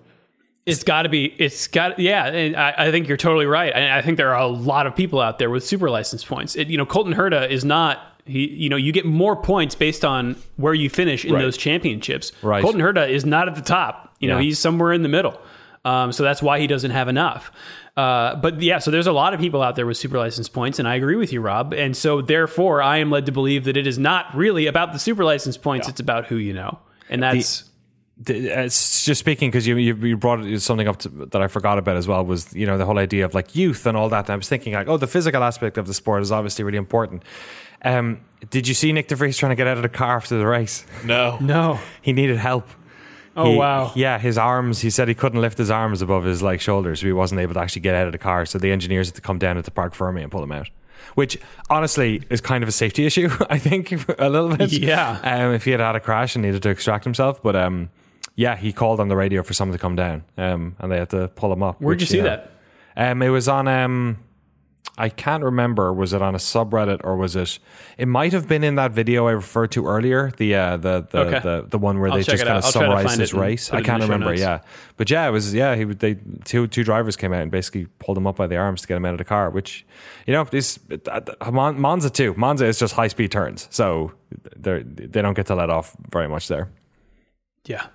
Yeah. And I think you're totally right. I think there are a lot of people out there with super license points. Colton Herta is not, you get more points based on where you finish in those championships. Right. Colton Herta is not at the top. He's somewhere in the middle. So that's why he doesn't have enough. But yeah, so there's a lot of people out there with super license points, and I agree with you, Rob. And so therefore, I am led to believe that it is not really about the super license points. Yeah. It's about who you know. And that's... It's just speaking, because you brought something up that I forgot about as well, was the whole idea of like youth and all that. And I was thinking like, the physical aspect of the sport is obviously really important. Did you see Nick de Vries trying to get out of the car after the race? No. He needed help. Wow. Yeah, his arms, he said he couldn't lift his arms above his like shoulders, so he wasn't able to actually get out of the car. So the engineers had to come down at the Parc Fermé and pull him out, which honestly is kind of a safety issue, I think, a little bit. Yeah. If he had a crash and needed to extract himself. But Yeah, he called on the radio for someone to come down, and they had to pull him up. Where'd you see that? It was on. I can't remember. Was it on a subreddit or was it? It might have been in that video I referred to earlier. The one where they just kind of summarized his race. I can't remember. Yeah, but yeah, it was. Yeah, they two drivers came out and basically pulled him up by the arms to get him out of the car. Which, this Monza too. Monza is just high speed turns, so they don't get to let off very much there. Yeah.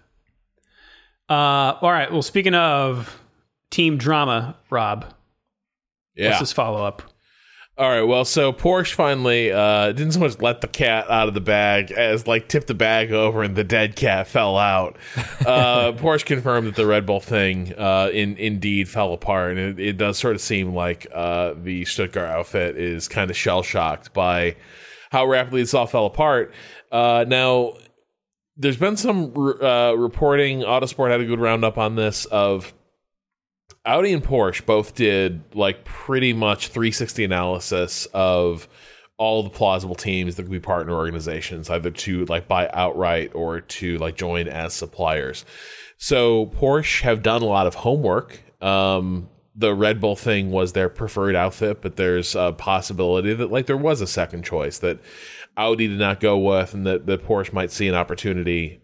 All right. Well, speaking of team drama, Rob. Yeah. What's this follow-up? All right, well, so Porsche finally didn't so much let the cat out of the bag as, tipped the bag over and the dead cat fell out. Porsche confirmed that the Red Bull thing indeed fell apart, and it does sort of seem like the Stuttgart outfit is kind of shell-shocked by how rapidly this all fell apart. Now, there's been some reporting, Autosport had a good roundup on this, of Audi and Porsche both did pretty much 360 analysis of all the plausible teams that could be partner organizations, either to buy outright or to join as suppliers. So Porsche have done a lot of homework. The Red Bull thing was their preferred outfit, but there's a possibility that there was a second choice that Audi did not go with, and that Porsche might see an opportunity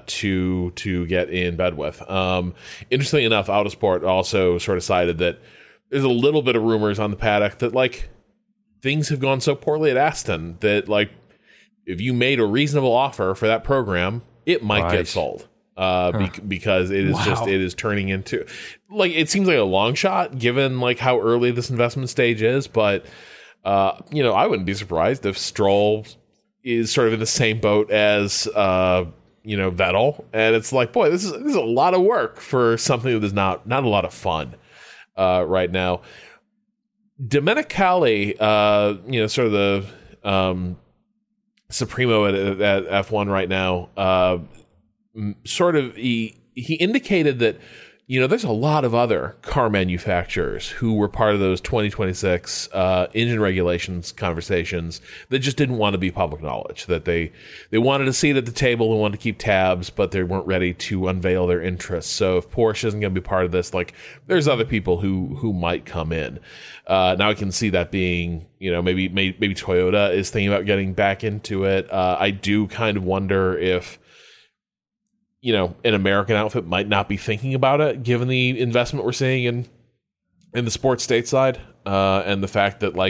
to get in bed with. Interestingly enough, Autosport also sort of cited that there's a little bit of rumors on the paddock that things have gone so poorly at Aston that if you made a reasonable offer for that program, it might get sold. Because it is it is turning into it seems like a long shot given how early this investment stage is, but I wouldn't be surprised if Stroll is sort of in the same boat as Vettel, and it's boy, this is a lot of work for something that is not a lot of fun right now. Domenicali, sort of the Supremo at F1 right now, sort of he indicated that there's a lot of other car manufacturers who were part of those 2026 engine regulations conversations that just didn't want to be public knowledge, that they wanted a seat at the table and wanted to keep tabs, but they weren't ready to unveil their interests. So if Porsche isn't going to be part of this, there's other people who might come in. Now I can see that being, maybe Toyota is thinking about getting back into it. I do kind of wonder if an American outfit might not be thinking about it, given the investment we're seeing in the sports stateside, and the fact that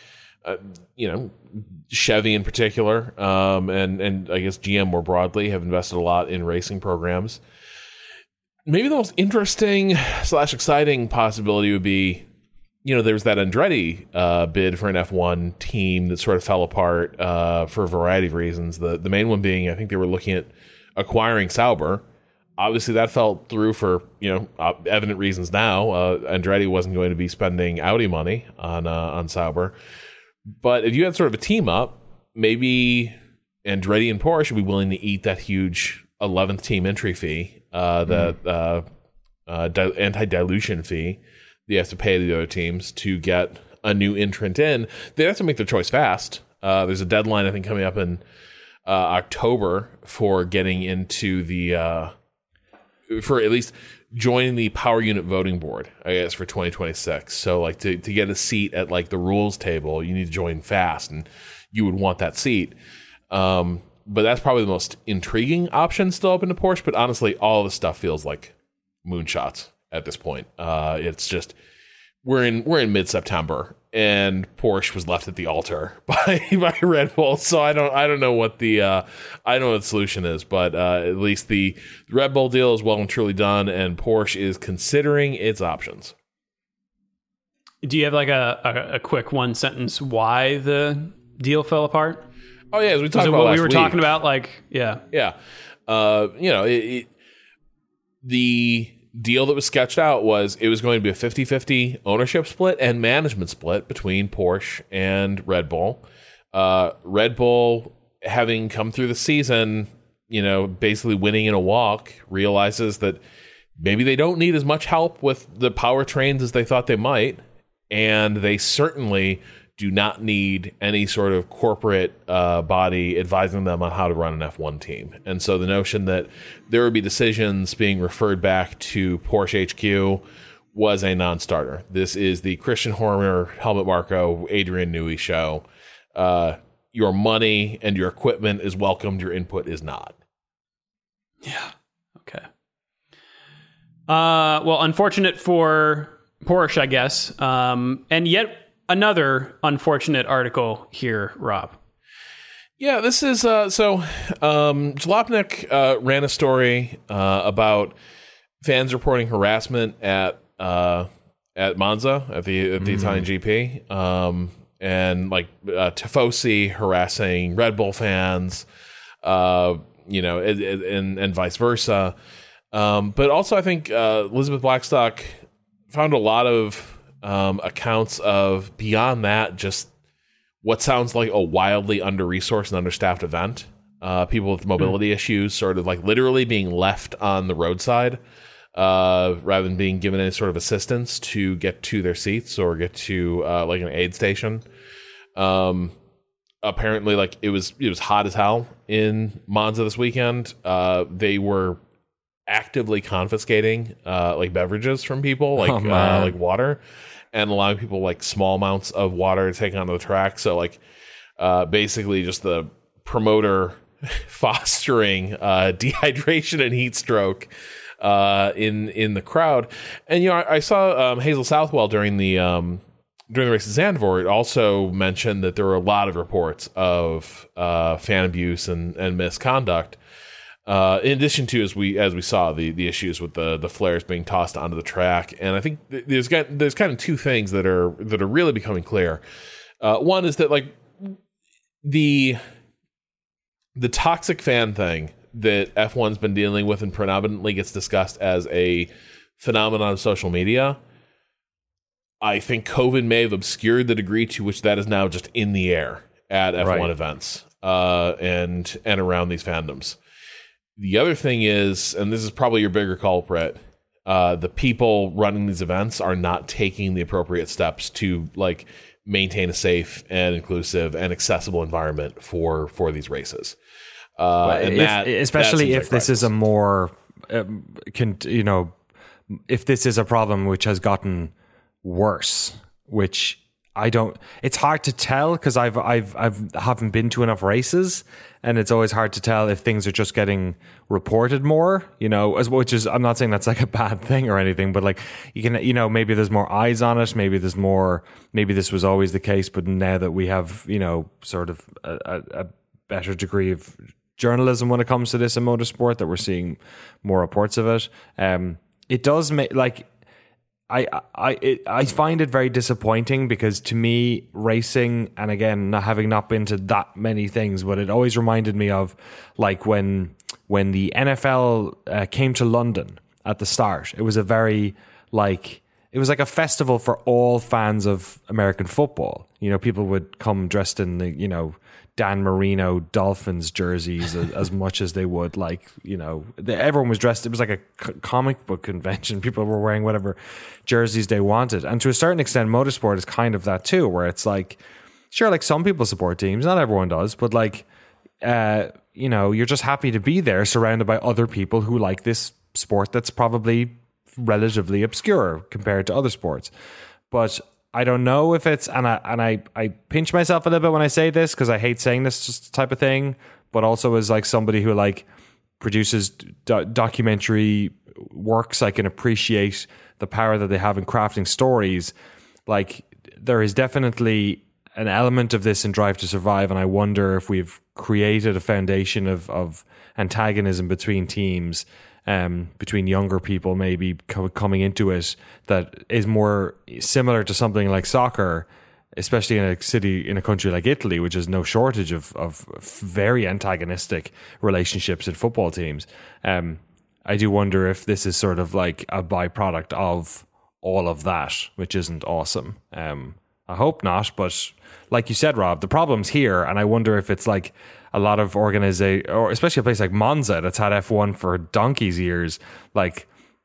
Chevy in particular, and I guess GM more broadly have invested a lot in racing programs. Maybe the most interesting / exciting possibility would be, there was that Andretti bid for an F1 team that sort of fell apart for a variety of reasons. The main one being, I think they were looking at acquiring Sauber. Obviously that fell through for evident reasons now. Andretti wasn't going to be spending Audi money on Sauber, but if you had sort of a team up, maybe Andretti and Porsche would be willing to eat that huge 11th team entry fee, the anti-dilution fee that you have to pay the other teams to get a new entrant in. They have to make their choice fast. There's a deadline I think coming up in October for getting into the for at least joining the power unit voting board, I guess, for 2026. So to get a seat at the rules table, you need to join fast, and you would want that seat. But that's probably the most intriguing option still open to Porsche. But honestly, all this stuff feels like moonshots at this point. It's just we're in mid-September, and Porsche was left at the altar by Red Bull. So I don't know what the solution is, but at least the Red Bull deal is well and truly done, and Porsche is considering its options. Do you have a quick one sentence why the deal fell apart? Oh yeah, as we talked about what last we were week. talking about, the deal that was sketched out was it was going to be a 50-50 ownership split and management split between Porsche and Red Bull. Red Bull, having come through the season, basically winning in a walk, realizes that maybe they don't need as much help with the powertrains as they thought they might, and they certainly do not need any sort of corporate body advising them on how to run an F1 team. And so the notion that there would be decisions being referred back to Porsche HQ was a non-starter. This is the Christian Horner, Helmut Marko, Adrian Newey show. Your money and your equipment is welcomed. Your input is not. Yeah. Okay. Well, unfortunate for Porsche, I guess. And yet another unfortunate article here, Rob. Yeah, this is Jalopnik ran a story about fans reporting harassment at Monza at the Italian GP, and like Tifosi harassing Red Bull fans, and vice versa. But also, I think Elizabeth Blackstock found a lot of accounts of beyond that, just what sounds like a wildly under-resourced and understaffed event. People with mobility issues sort of like literally being left on the roadside rather than being given any sort of assistance to get to their seats or get to like an aid station. Apparently, like it was hot as hell in Monza this weekend. They were actively confiscating like beverages from people, like water, and allowing people like small amounts of water to take onto the track. So like basically just the promoter fostering dehydration and heat stroke in the crowd. And I saw Hazel Southwell during the race at Zandvoort also mentioned that there were a lot of reports of fan abuse and misconduct. In addition to, as we saw, the issues with the flares being tossed onto the track. And I think there's kind of two things that are really becoming clear. One is that like the toxic fan thing that F1's been dealing with and predominantly gets discussed as a phenomenon of social media. I think COVID may have obscured the degree to which that is now just in the air at F1 events and around these fandoms. The other thing is, and this is probably your bigger culprit, the people running these events are not taking the appropriate steps to like maintain a safe and inclusive and accessible environment for these races. Especially if this is a more, if this is a problem which has gotten worse, which I don't. It's hard to tell because I haven't been to enough races, and it's always hard to tell if things are just getting reported more. Which is, I'm not saying that's like a bad thing or anything, but like you can, maybe there's more eyes on it. Maybe there's more. Maybe this was always the case, but now that we have, sort of a better degree of journalism when it comes to this in motorsport, that we're seeing more reports of it. It does make like. I find it very disappointing because to me, racing, and again, having not been to that many things, but it always reminded me of like when the NFL came to London at the start. It was a very it was like a festival for all fans of American football. People would come dressed in the Dan Marino Dolphins jerseys as much as they would everyone was dressed. It was like a comic book convention. People were wearing whatever jerseys they wanted, and to a certain extent motorsport is kind of that too, where it's like, sure, like some people support teams, not everyone does, but you're just happy to be there surrounded by other people who like this sport that's probably relatively obscure compared to other sports. But I don't know if it's, and I pinch myself a little bit when I say this because I hate saying this type of thing, but also as like somebody who like produces documentary works, I can appreciate the power that they have in crafting stories. Like there is definitely an element of this in Drive to Survive, and I wonder if we've created a foundation of antagonism between teams, between younger people maybe coming into it, that is more similar to something like soccer, especially in a country like Italy, which has no shortage of very antagonistic relationships in football teams. I do wonder if this is sort of like a byproduct of all of that, which isn't awesome. I hope not, but like you said, Rob, the problem's here, and I wonder if it's like a lot of organization, or especially a place like Monza that's had F1 for donkey's years, like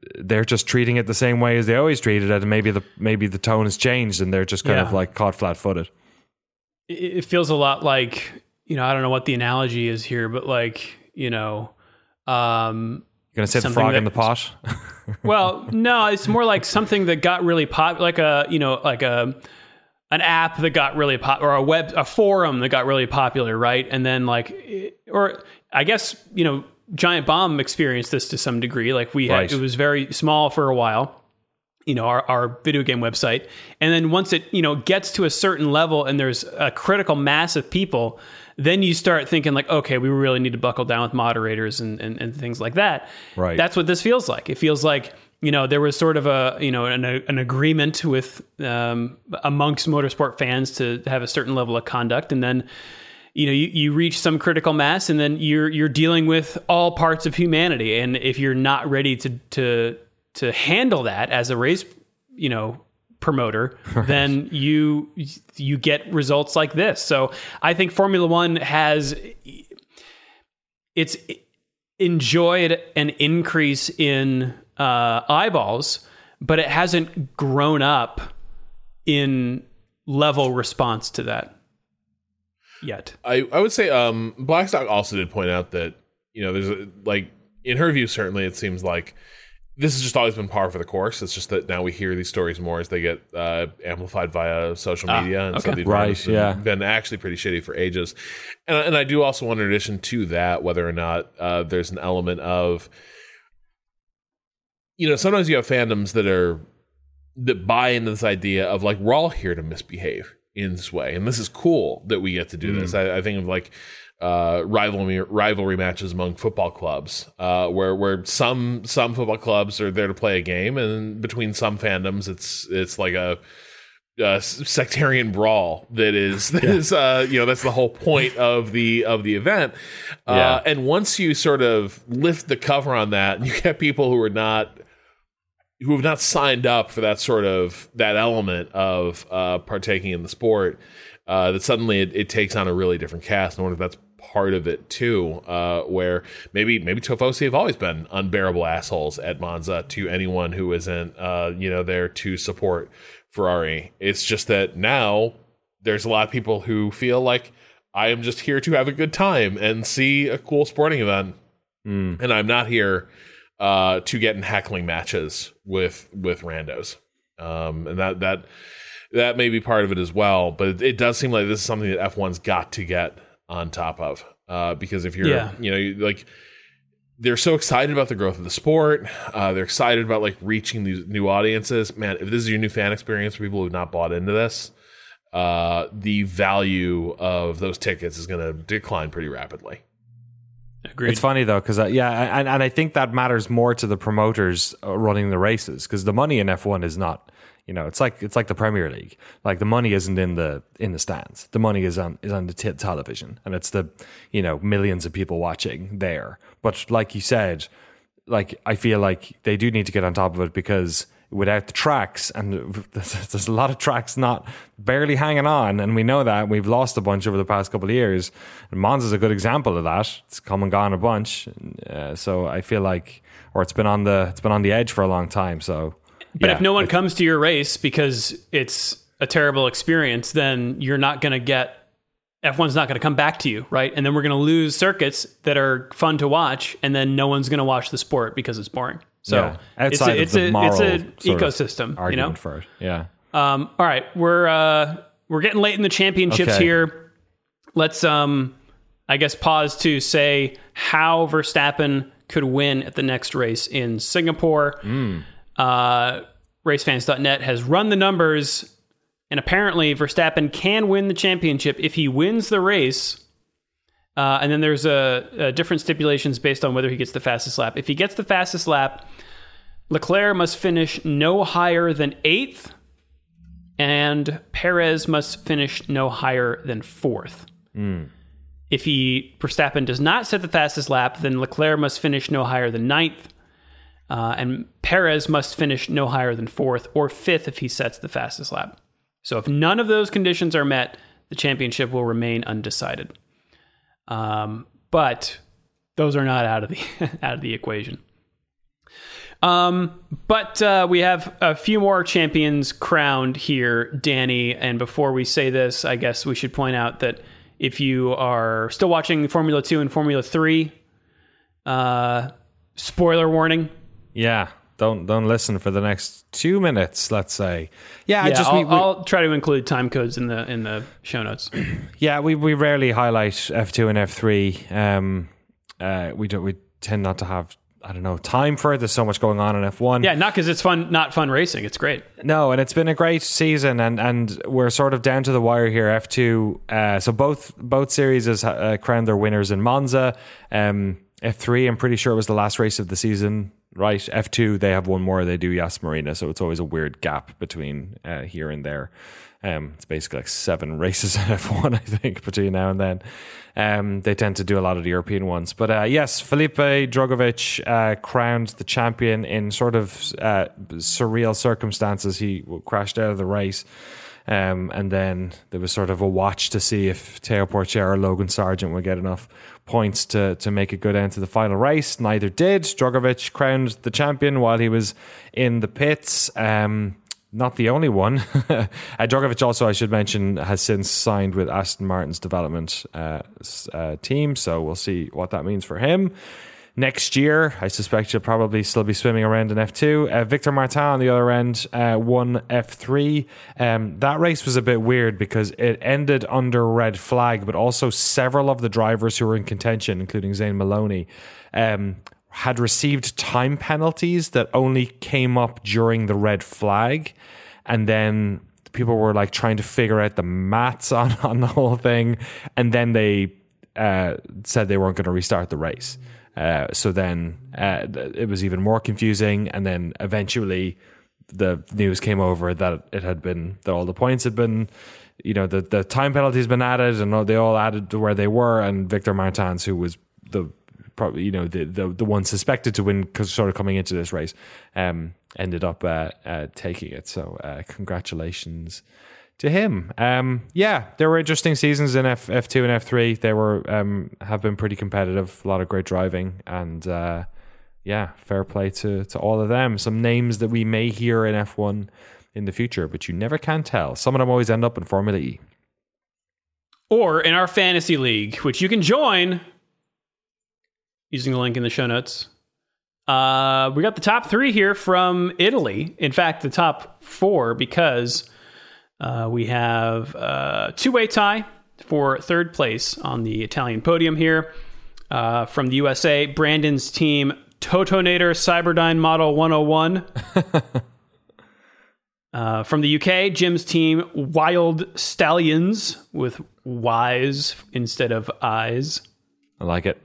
they're just treating it the same way as they always treated it, and maybe the tone has changed, and they're just kind of like caught flat-footed. It feels a lot like, I don't know what the analogy is here, but like, You're gonna say the frog in the pot? Well, no, it's more like something that got really popular, like an app that got really popular, or a forum that got really popular, right? And then or I guess, Giant Bomb experienced this to some degree. Like it was very small for a while, our video game website. And then once it, gets to a certain level and there's a critical mass of people, then you start thinking like, okay, we really need to buckle down with moderators and things like that. Right. That's what this feels like. It feels like, there was sort of an agreement with amongst motorsport fans to have a certain level of conduct, and then you reach some critical mass, and then you're dealing with all parts of humanity, and if you're not ready to handle that as a race promoter, then you get results like this. So I think Formula One has enjoyed an increase in eyeballs, but it hasn't grown up in level response to that yet. I would say Blackstock also did point out that there's in her view, certainly it seems like this has just always been par for the course. It's just that now we hear these stories more as they get amplified via social media, and so the environment's been actually pretty shitty for ages. And I do also wonder, in addition to that, whether or not there's an element of sometimes you have fandoms that buy into this idea of like, we're all here to misbehave in this way, and this is cool that we get to do this. I think of like rivalry matches among football clubs, where some football clubs are there to play a game, and between some fandoms, it's like a sectarian brawl that is that's the whole point of the event. And once you sort of lift the cover on that, and you get people who have not signed up for that element of partaking in the sport, that suddenly it takes on a really different cast. And I wonder if that's part of it too, where maybe Tifosi have always been unbearable assholes at Monza to anyone who isn't there to support Ferrari. It's just that now there's a lot of people who feel like, I am just here to have a good time and see a cool sporting event, and I'm not here to get in heckling matches with randos, and that may be part of it as well. But it does seem like this is something that F1's got to get on top of, because if you're they're so excited about the growth of the sport, they're excited about like reaching these new audiences. Man, if this is your new fan experience for people who've not bought into this, the value of those tickets is going to decline pretty rapidly. Agreed. It's funny though, because and I think that matters more to the promoters running the races, because the money in F1 is not, it's like the Premier League. Like the money isn't in the stands. The money is on the television, and it's the millions of people watching there. But like you said, like I feel like they do need to get on top of it, because without the tracks, and there's a lot of tracks barely hanging on, and we know that we've lost a bunch over the past couple of years. And Monza's a good example of that. It's come and gone a bunch, so I feel like, or it's been on the edge for a long time. So, but if no one comes to your race because it's a terrible experience, then you're not going to get. F1's not going to come back to you, right? And then we're going to lose circuits that are fun to watch, and then no one's going to watch the sport because it's boring. So it's an ecosystem, argument for it. Yeah. All right, we're getting late in the championships here. Let's I guess pause to say how Verstappen could win at the next race in Singapore. Racefans.net has run the numbers, and apparently Verstappen can win the championship if he wins the race. And then there's different stipulations based on whether he gets the fastest lap. If he gets the fastest lap, Leclerc must finish no higher than 8th, and Perez must finish no higher than 4th. If Verstappen does not set the fastest lap, then Leclerc must finish no higher than 9th, and Perez must finish no higher than 4th or 5th if he sets the fastest lap. So if none of those conditions are met, the championship will remain undecided. But those are not out of the equation. But we have a few more champions crowned here, Danny. And before we say this, I guess we should point out that if you are still watching Formula 2 and Formula 3, spoiler warning. Yeah, don't listen for the next 2 minutes, let's say. I'll try to include time codes in the show notes. Yeah, we rarely highlight F2 and F3. We tend not to have, I don't know, time for it. There's so much going on in F1. Yeah, not because it's not fun racing. It's great. No, and it's been a great season, and we're sort of down to the wire here. F2, so both series has crowned their winners in Monza. F3, I'm pretty sure it was the last race of the season, right? F2, they have one more. They do Yas Marina, so it's always a weird gap between here and there. It's basically like 7 races in F1, I think, between now and then. They tend to do a lot of the European ones. But yes, Felipe Drugovich crowned the champion in sort of surreal circumstances. He crashed out of the race. And then there was sort of a watch to see if Teo Porcher or Logan Sargent would get enough points to make a good end to the final race. Neither did. Drugovich crowned the champion while he was in the pits. Not the only one. Drugovich also, I should mention, has since signed with Aston Martin's development team, so we'll see what that means for him. Next year, I suspect he'll probably still be swimming around in F2. Victor Martin on the other end won F3. That race was a bit weird because it ended under red flag, but also several of the drivers who were in contention, including Zane Maloney, had received time penalties that only came up during the red flag. And then people were like trying to figure out the maths on the whole thing. And then they said they weren't going to restart the race. So then it was even more confusing. And then eventually the news came over that it had been, that all the points had been, the time penalty has been added and they all added to where they were. And Victor Martins, who was probably the one suspected to win, because sort of coming into this race, ended up taking it. So congratulations to him. There were interesting seasons in F2 and F3. They were have been pretty competitive. A lot of great driving, and fair play to all of them. Some names that we may hear in F1 in the future, but you never can tell. Some of them always end up in Formula E or in our fantasy league, which you can join using the link in the show notes. We got the top 3 here from Italy. In fact, the top 4, because we have a 2-way tie for 3rd place on the Italian podium here. From the USA, Brandon's team, Totonator Cyberdyne Model 101. From the UK, Jim's team, Wild Stallions, with Y's instead of I's. I like it.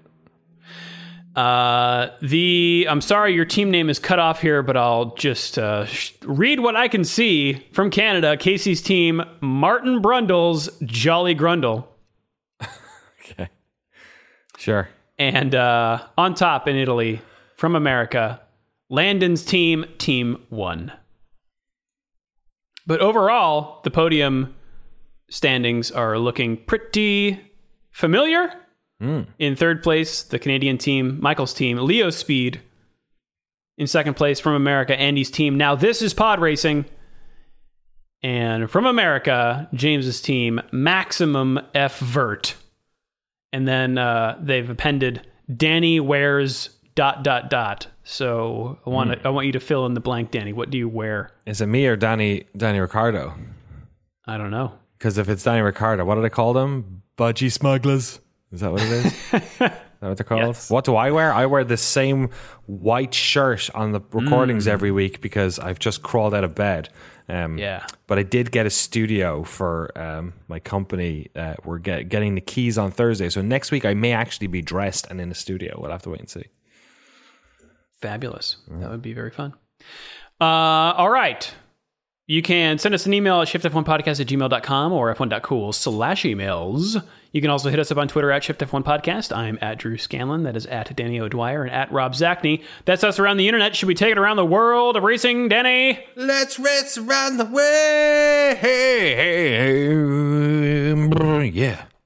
I'm sorry, your team name is cut off here, but I'll just read what I can see from Canada. Casey's team, Martin Brundle's Jolly Grundle. Okay. Sure. And on top in Italy, from America, Landon's team, Team 1. But overall, the podium standings are looking pretty familiar. In 3rd place, the Canadian team, Michael's team, Leo Speed. In 2nd place, from America, Andy's team, Now This Is Pod Racing. And from America, James's team, Maximum F Vert. And then they've appended Danny wears ... So I want you to fill in the blank, Danny. What do you wear? Is it me or Danny Ricciardo? I don't know. Because if it's Danny Ricciardo, what do they call them? Budgie smugglers. Is that what it is? Is that what they're called? Yes. What do I wear? I wear the same white shirt on the recordings every week because I've just crawled out of bed. But I did get a studio for my company. We're getting the keys on Thursday. So next week I may actually be dressed and in a studio. We'll have to wait and see. Fabulous. That would be very fun. All right. You can send us an email at shiftf1podcast@gmail.com or f1.cool/emails. You can also hit us up on Twitter at shiftf1podcast. I'm at Drew Scanlon. That is at Danny O'Dwyer, and at Rob Zachney. That's us around the internet. Should we take it around the world of racing, Danny? Let's race around the world. Yeah.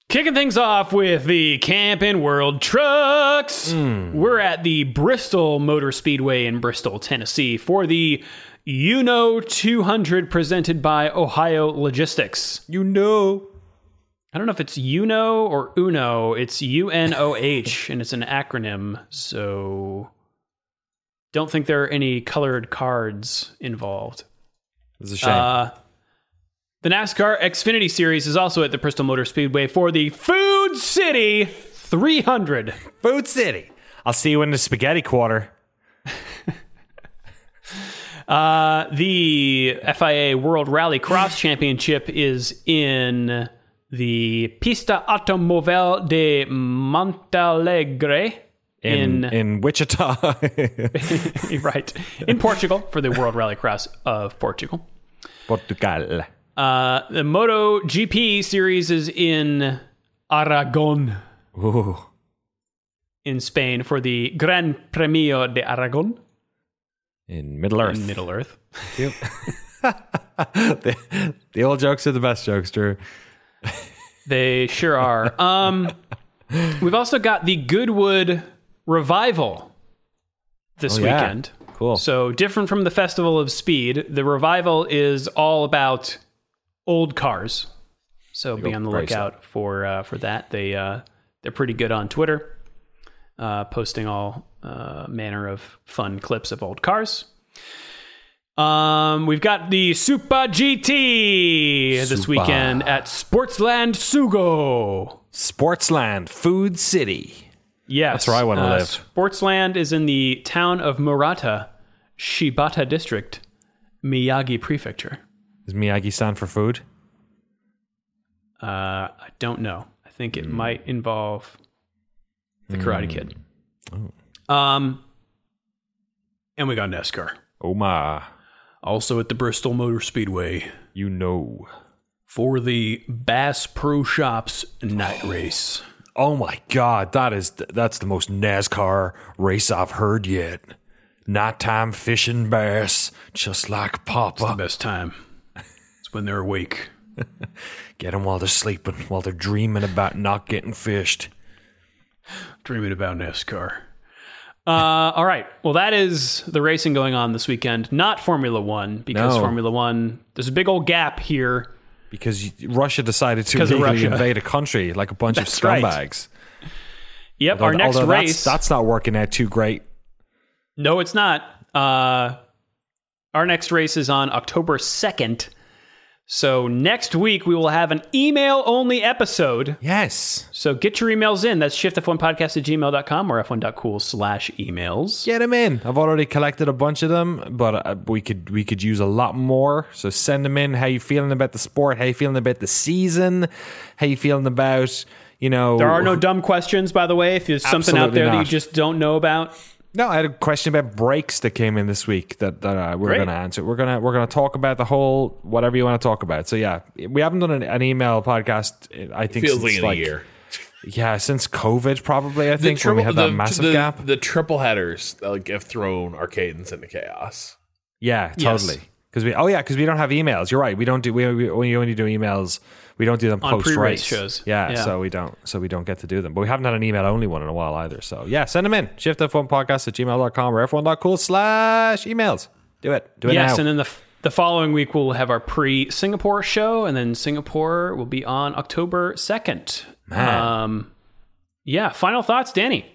Kicking things off with the Camping World Trucks. We're at the Bristol Motor Speedway in Bristol, Tennessee for the Uno 200 presented by Ohio Logistics. You know. I don't know if it's Uno or Uno. It's UNOH, and it's an acronym. So don't think there are any colored cards involved. It's a shame. The NASCAR Xfinity Series is also at the Bristol Motor Speedway for the Food City 300. Food City. I'll see you in the spaghetti quarter. The FIA World Rally Cross Championship is in the Pista Automobile de Montalegre in Wichita. right, in Portugal for the World Rally Cross of Portugal. Portugal. The Moto GP series is in Aragon. Ooh. In Spain for the Gran Premio de Aragon. In Middle Earth. In Middle Earth. The old jokes are the best jokes, Drew. They sure are. We've also got the Goodwood Revival this weekend. Cool. So different from the Festival of Speed, the Revival is all about old cars. So be on the lookout for that. They're pretty good on Twitter, posting all manner of fun clips of old cars. We've got the Super GT this weekend at Sportsland Sugo. Sportsland, Food City. Yes. That's where I want to live. Sportsland is in the town of Murata, Shibata District, Miyagi Prefecture. Does Miyagi stand for food? I don't know. I think it might involve the Karate Kid. And we got NASCAR. Oh my. Also at the Bristol Motor Speedway. You know. For the Bass Pro Shops night race. Oh my God, that's the most NASCAR race I've heard yet. Nighttime fishing bass, just like Papa. It's the best time. It's when they're awake. Get them while they're sleeping, while they're dreaming about not getting fished. Dreaming about NASCAR. All right. Well, that is the racing going on this weekend. Not Formula One, because Formula One, there's a big old gap here. Because Russia decided to illegally invade a country like a bunch of scumbags. Right. Yep, our next race... That's not working out too great. No, it's not. Our next race is on October 2nd. So next week, we will have an email-only episode. Yes. So get your emails in. That's shiftf1podcast@gmail.com or f1.cool/emails. Get them in. I've already collected a bunch of them, but we could use a lot more. So send them in. How you feeling about the sport? How you feeling about the season? How you feeling about, There are no dumb questions, by the way. If there's something out there that you just don't know about. No, I had a question about brakes that came in this week that we're going to answer. We're going to talk about the whole whatever you want to talk about. So yeah, we haven't done an email podcast. I think feels like a year. Yeah, since COVID probably. I think when we had that massive gap. The triple headers have thrown Arcadence into chaos. Yeah, totally. Because we don't have emails. You're right. We don't do. We only do emails. We don't do them post race shows. Yeah, so we don't get to do them. But we haven't had an email only one in a while either. So yeah, send them in. shiftf1podcast@gmail.com or f1.cool/emails. Do it now. Yes, and then the following week we'll have our pre-Singapore show, and then Singapore will be on October 2nd. Man. Final thoughts, Danny.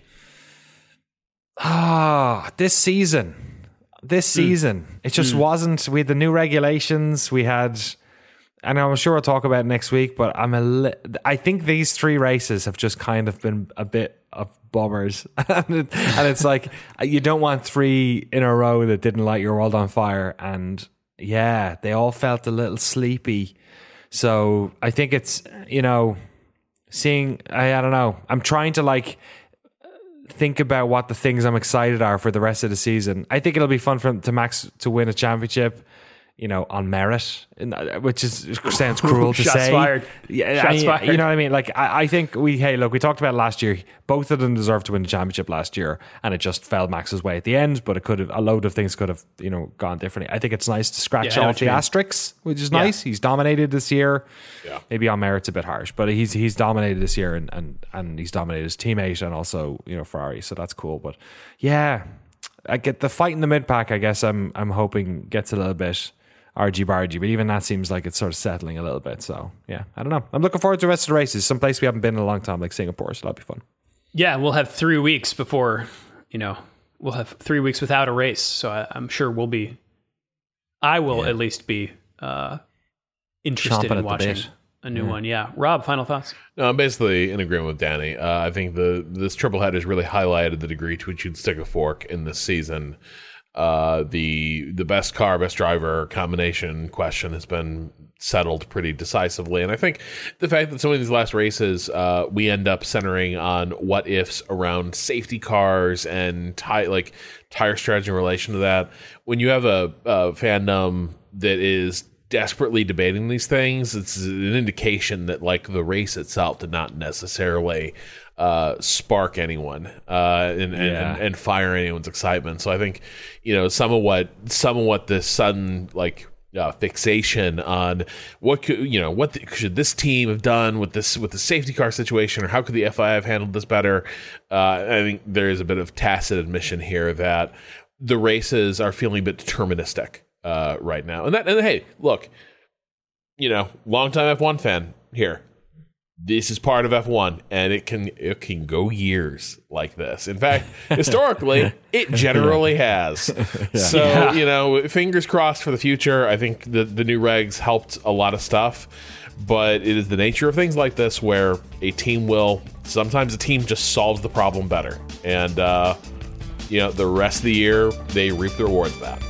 This season, it just wasn't. We had the new regulations. We had. And I'm sure we'll talk about it next week, but I think these three races have just kind of been a bit of bummers. And it's like, you don't want three in a row that didn't light your world on fire. And yeah, they all felt a little sleepy. So I think it's, I don't know. I'm trying to think about what the things I'm excited are for the rest of the season. I think it'll be fun for Max to win a championship. on merit, which sounds cruel to Shots say. fired. Yeah, Shots fired. You know what I mean? Like, I think we talked about it last year. Both of them deserved to win the championship last year, and it just fell Max's way at the end. But a load of things could have, gone differently. I think it's nice to scratch off the asterisks, which is nice. He's dominated this year. Yeah. Maybe on merit's a bit harsh, but he's dominated this year, and he's dominated his teammate and also Ferrari. So that's cool. But yeah, I get the fight in the mid pack. I guess I'm hoping gets a little bit argy-bargy, but even that seems like it's sort of settling a little bit. So yeah, I don't know. I'm looking forward to the rest of the races. Some place we haven't been in a long time, like Singapore, so that'll be fun. Yeah, we'll have 3 weeks before, we'll have 3 weeks without a race. So I'm sure I will at least be interested in watching a new one. Yeah. Rob, final thoughts? No, I'm basically in agreement with Danny. I think this triple header has really highlighted the degree to which you'd stick a fork in this season. The best car, best driver combination question has been settled pretty decisively, and I think the fact that some of these last races we end up centering on what ifs around safety cars and tire strategy in relation to that. When you have a fandom that is desperately debating these things, it's an indication that the race itself did not necessarily spark anyone and fire anyone's excitement. So I think some of what this sudden fixation on what should this team have done with the safety car situation, or how could the FIA have handled this better? I think there is a bit of tacit admission here that the races are feeling a bit deterministic right now. And hey, look, longtime F1 fan here. This is part of F1, and it can go years like this. In fact, historically, it generally has. So, fingers crossed for the future. I think the new regs helped a lot of stuff, but it is the nature of things like this where sometimes a team just solves the problem better. And, the rest of the year, they reap the rewards of that.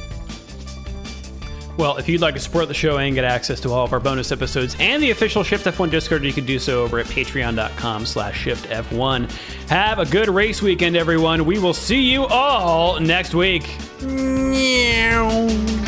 Well, if you'd like to support the show and get access to all of our bonus episodes and the official Shift F1 Discord, you can do so over at patreon.com/ShiftF1. Have a good race weekend, everyone. We will see you all next week. Meow.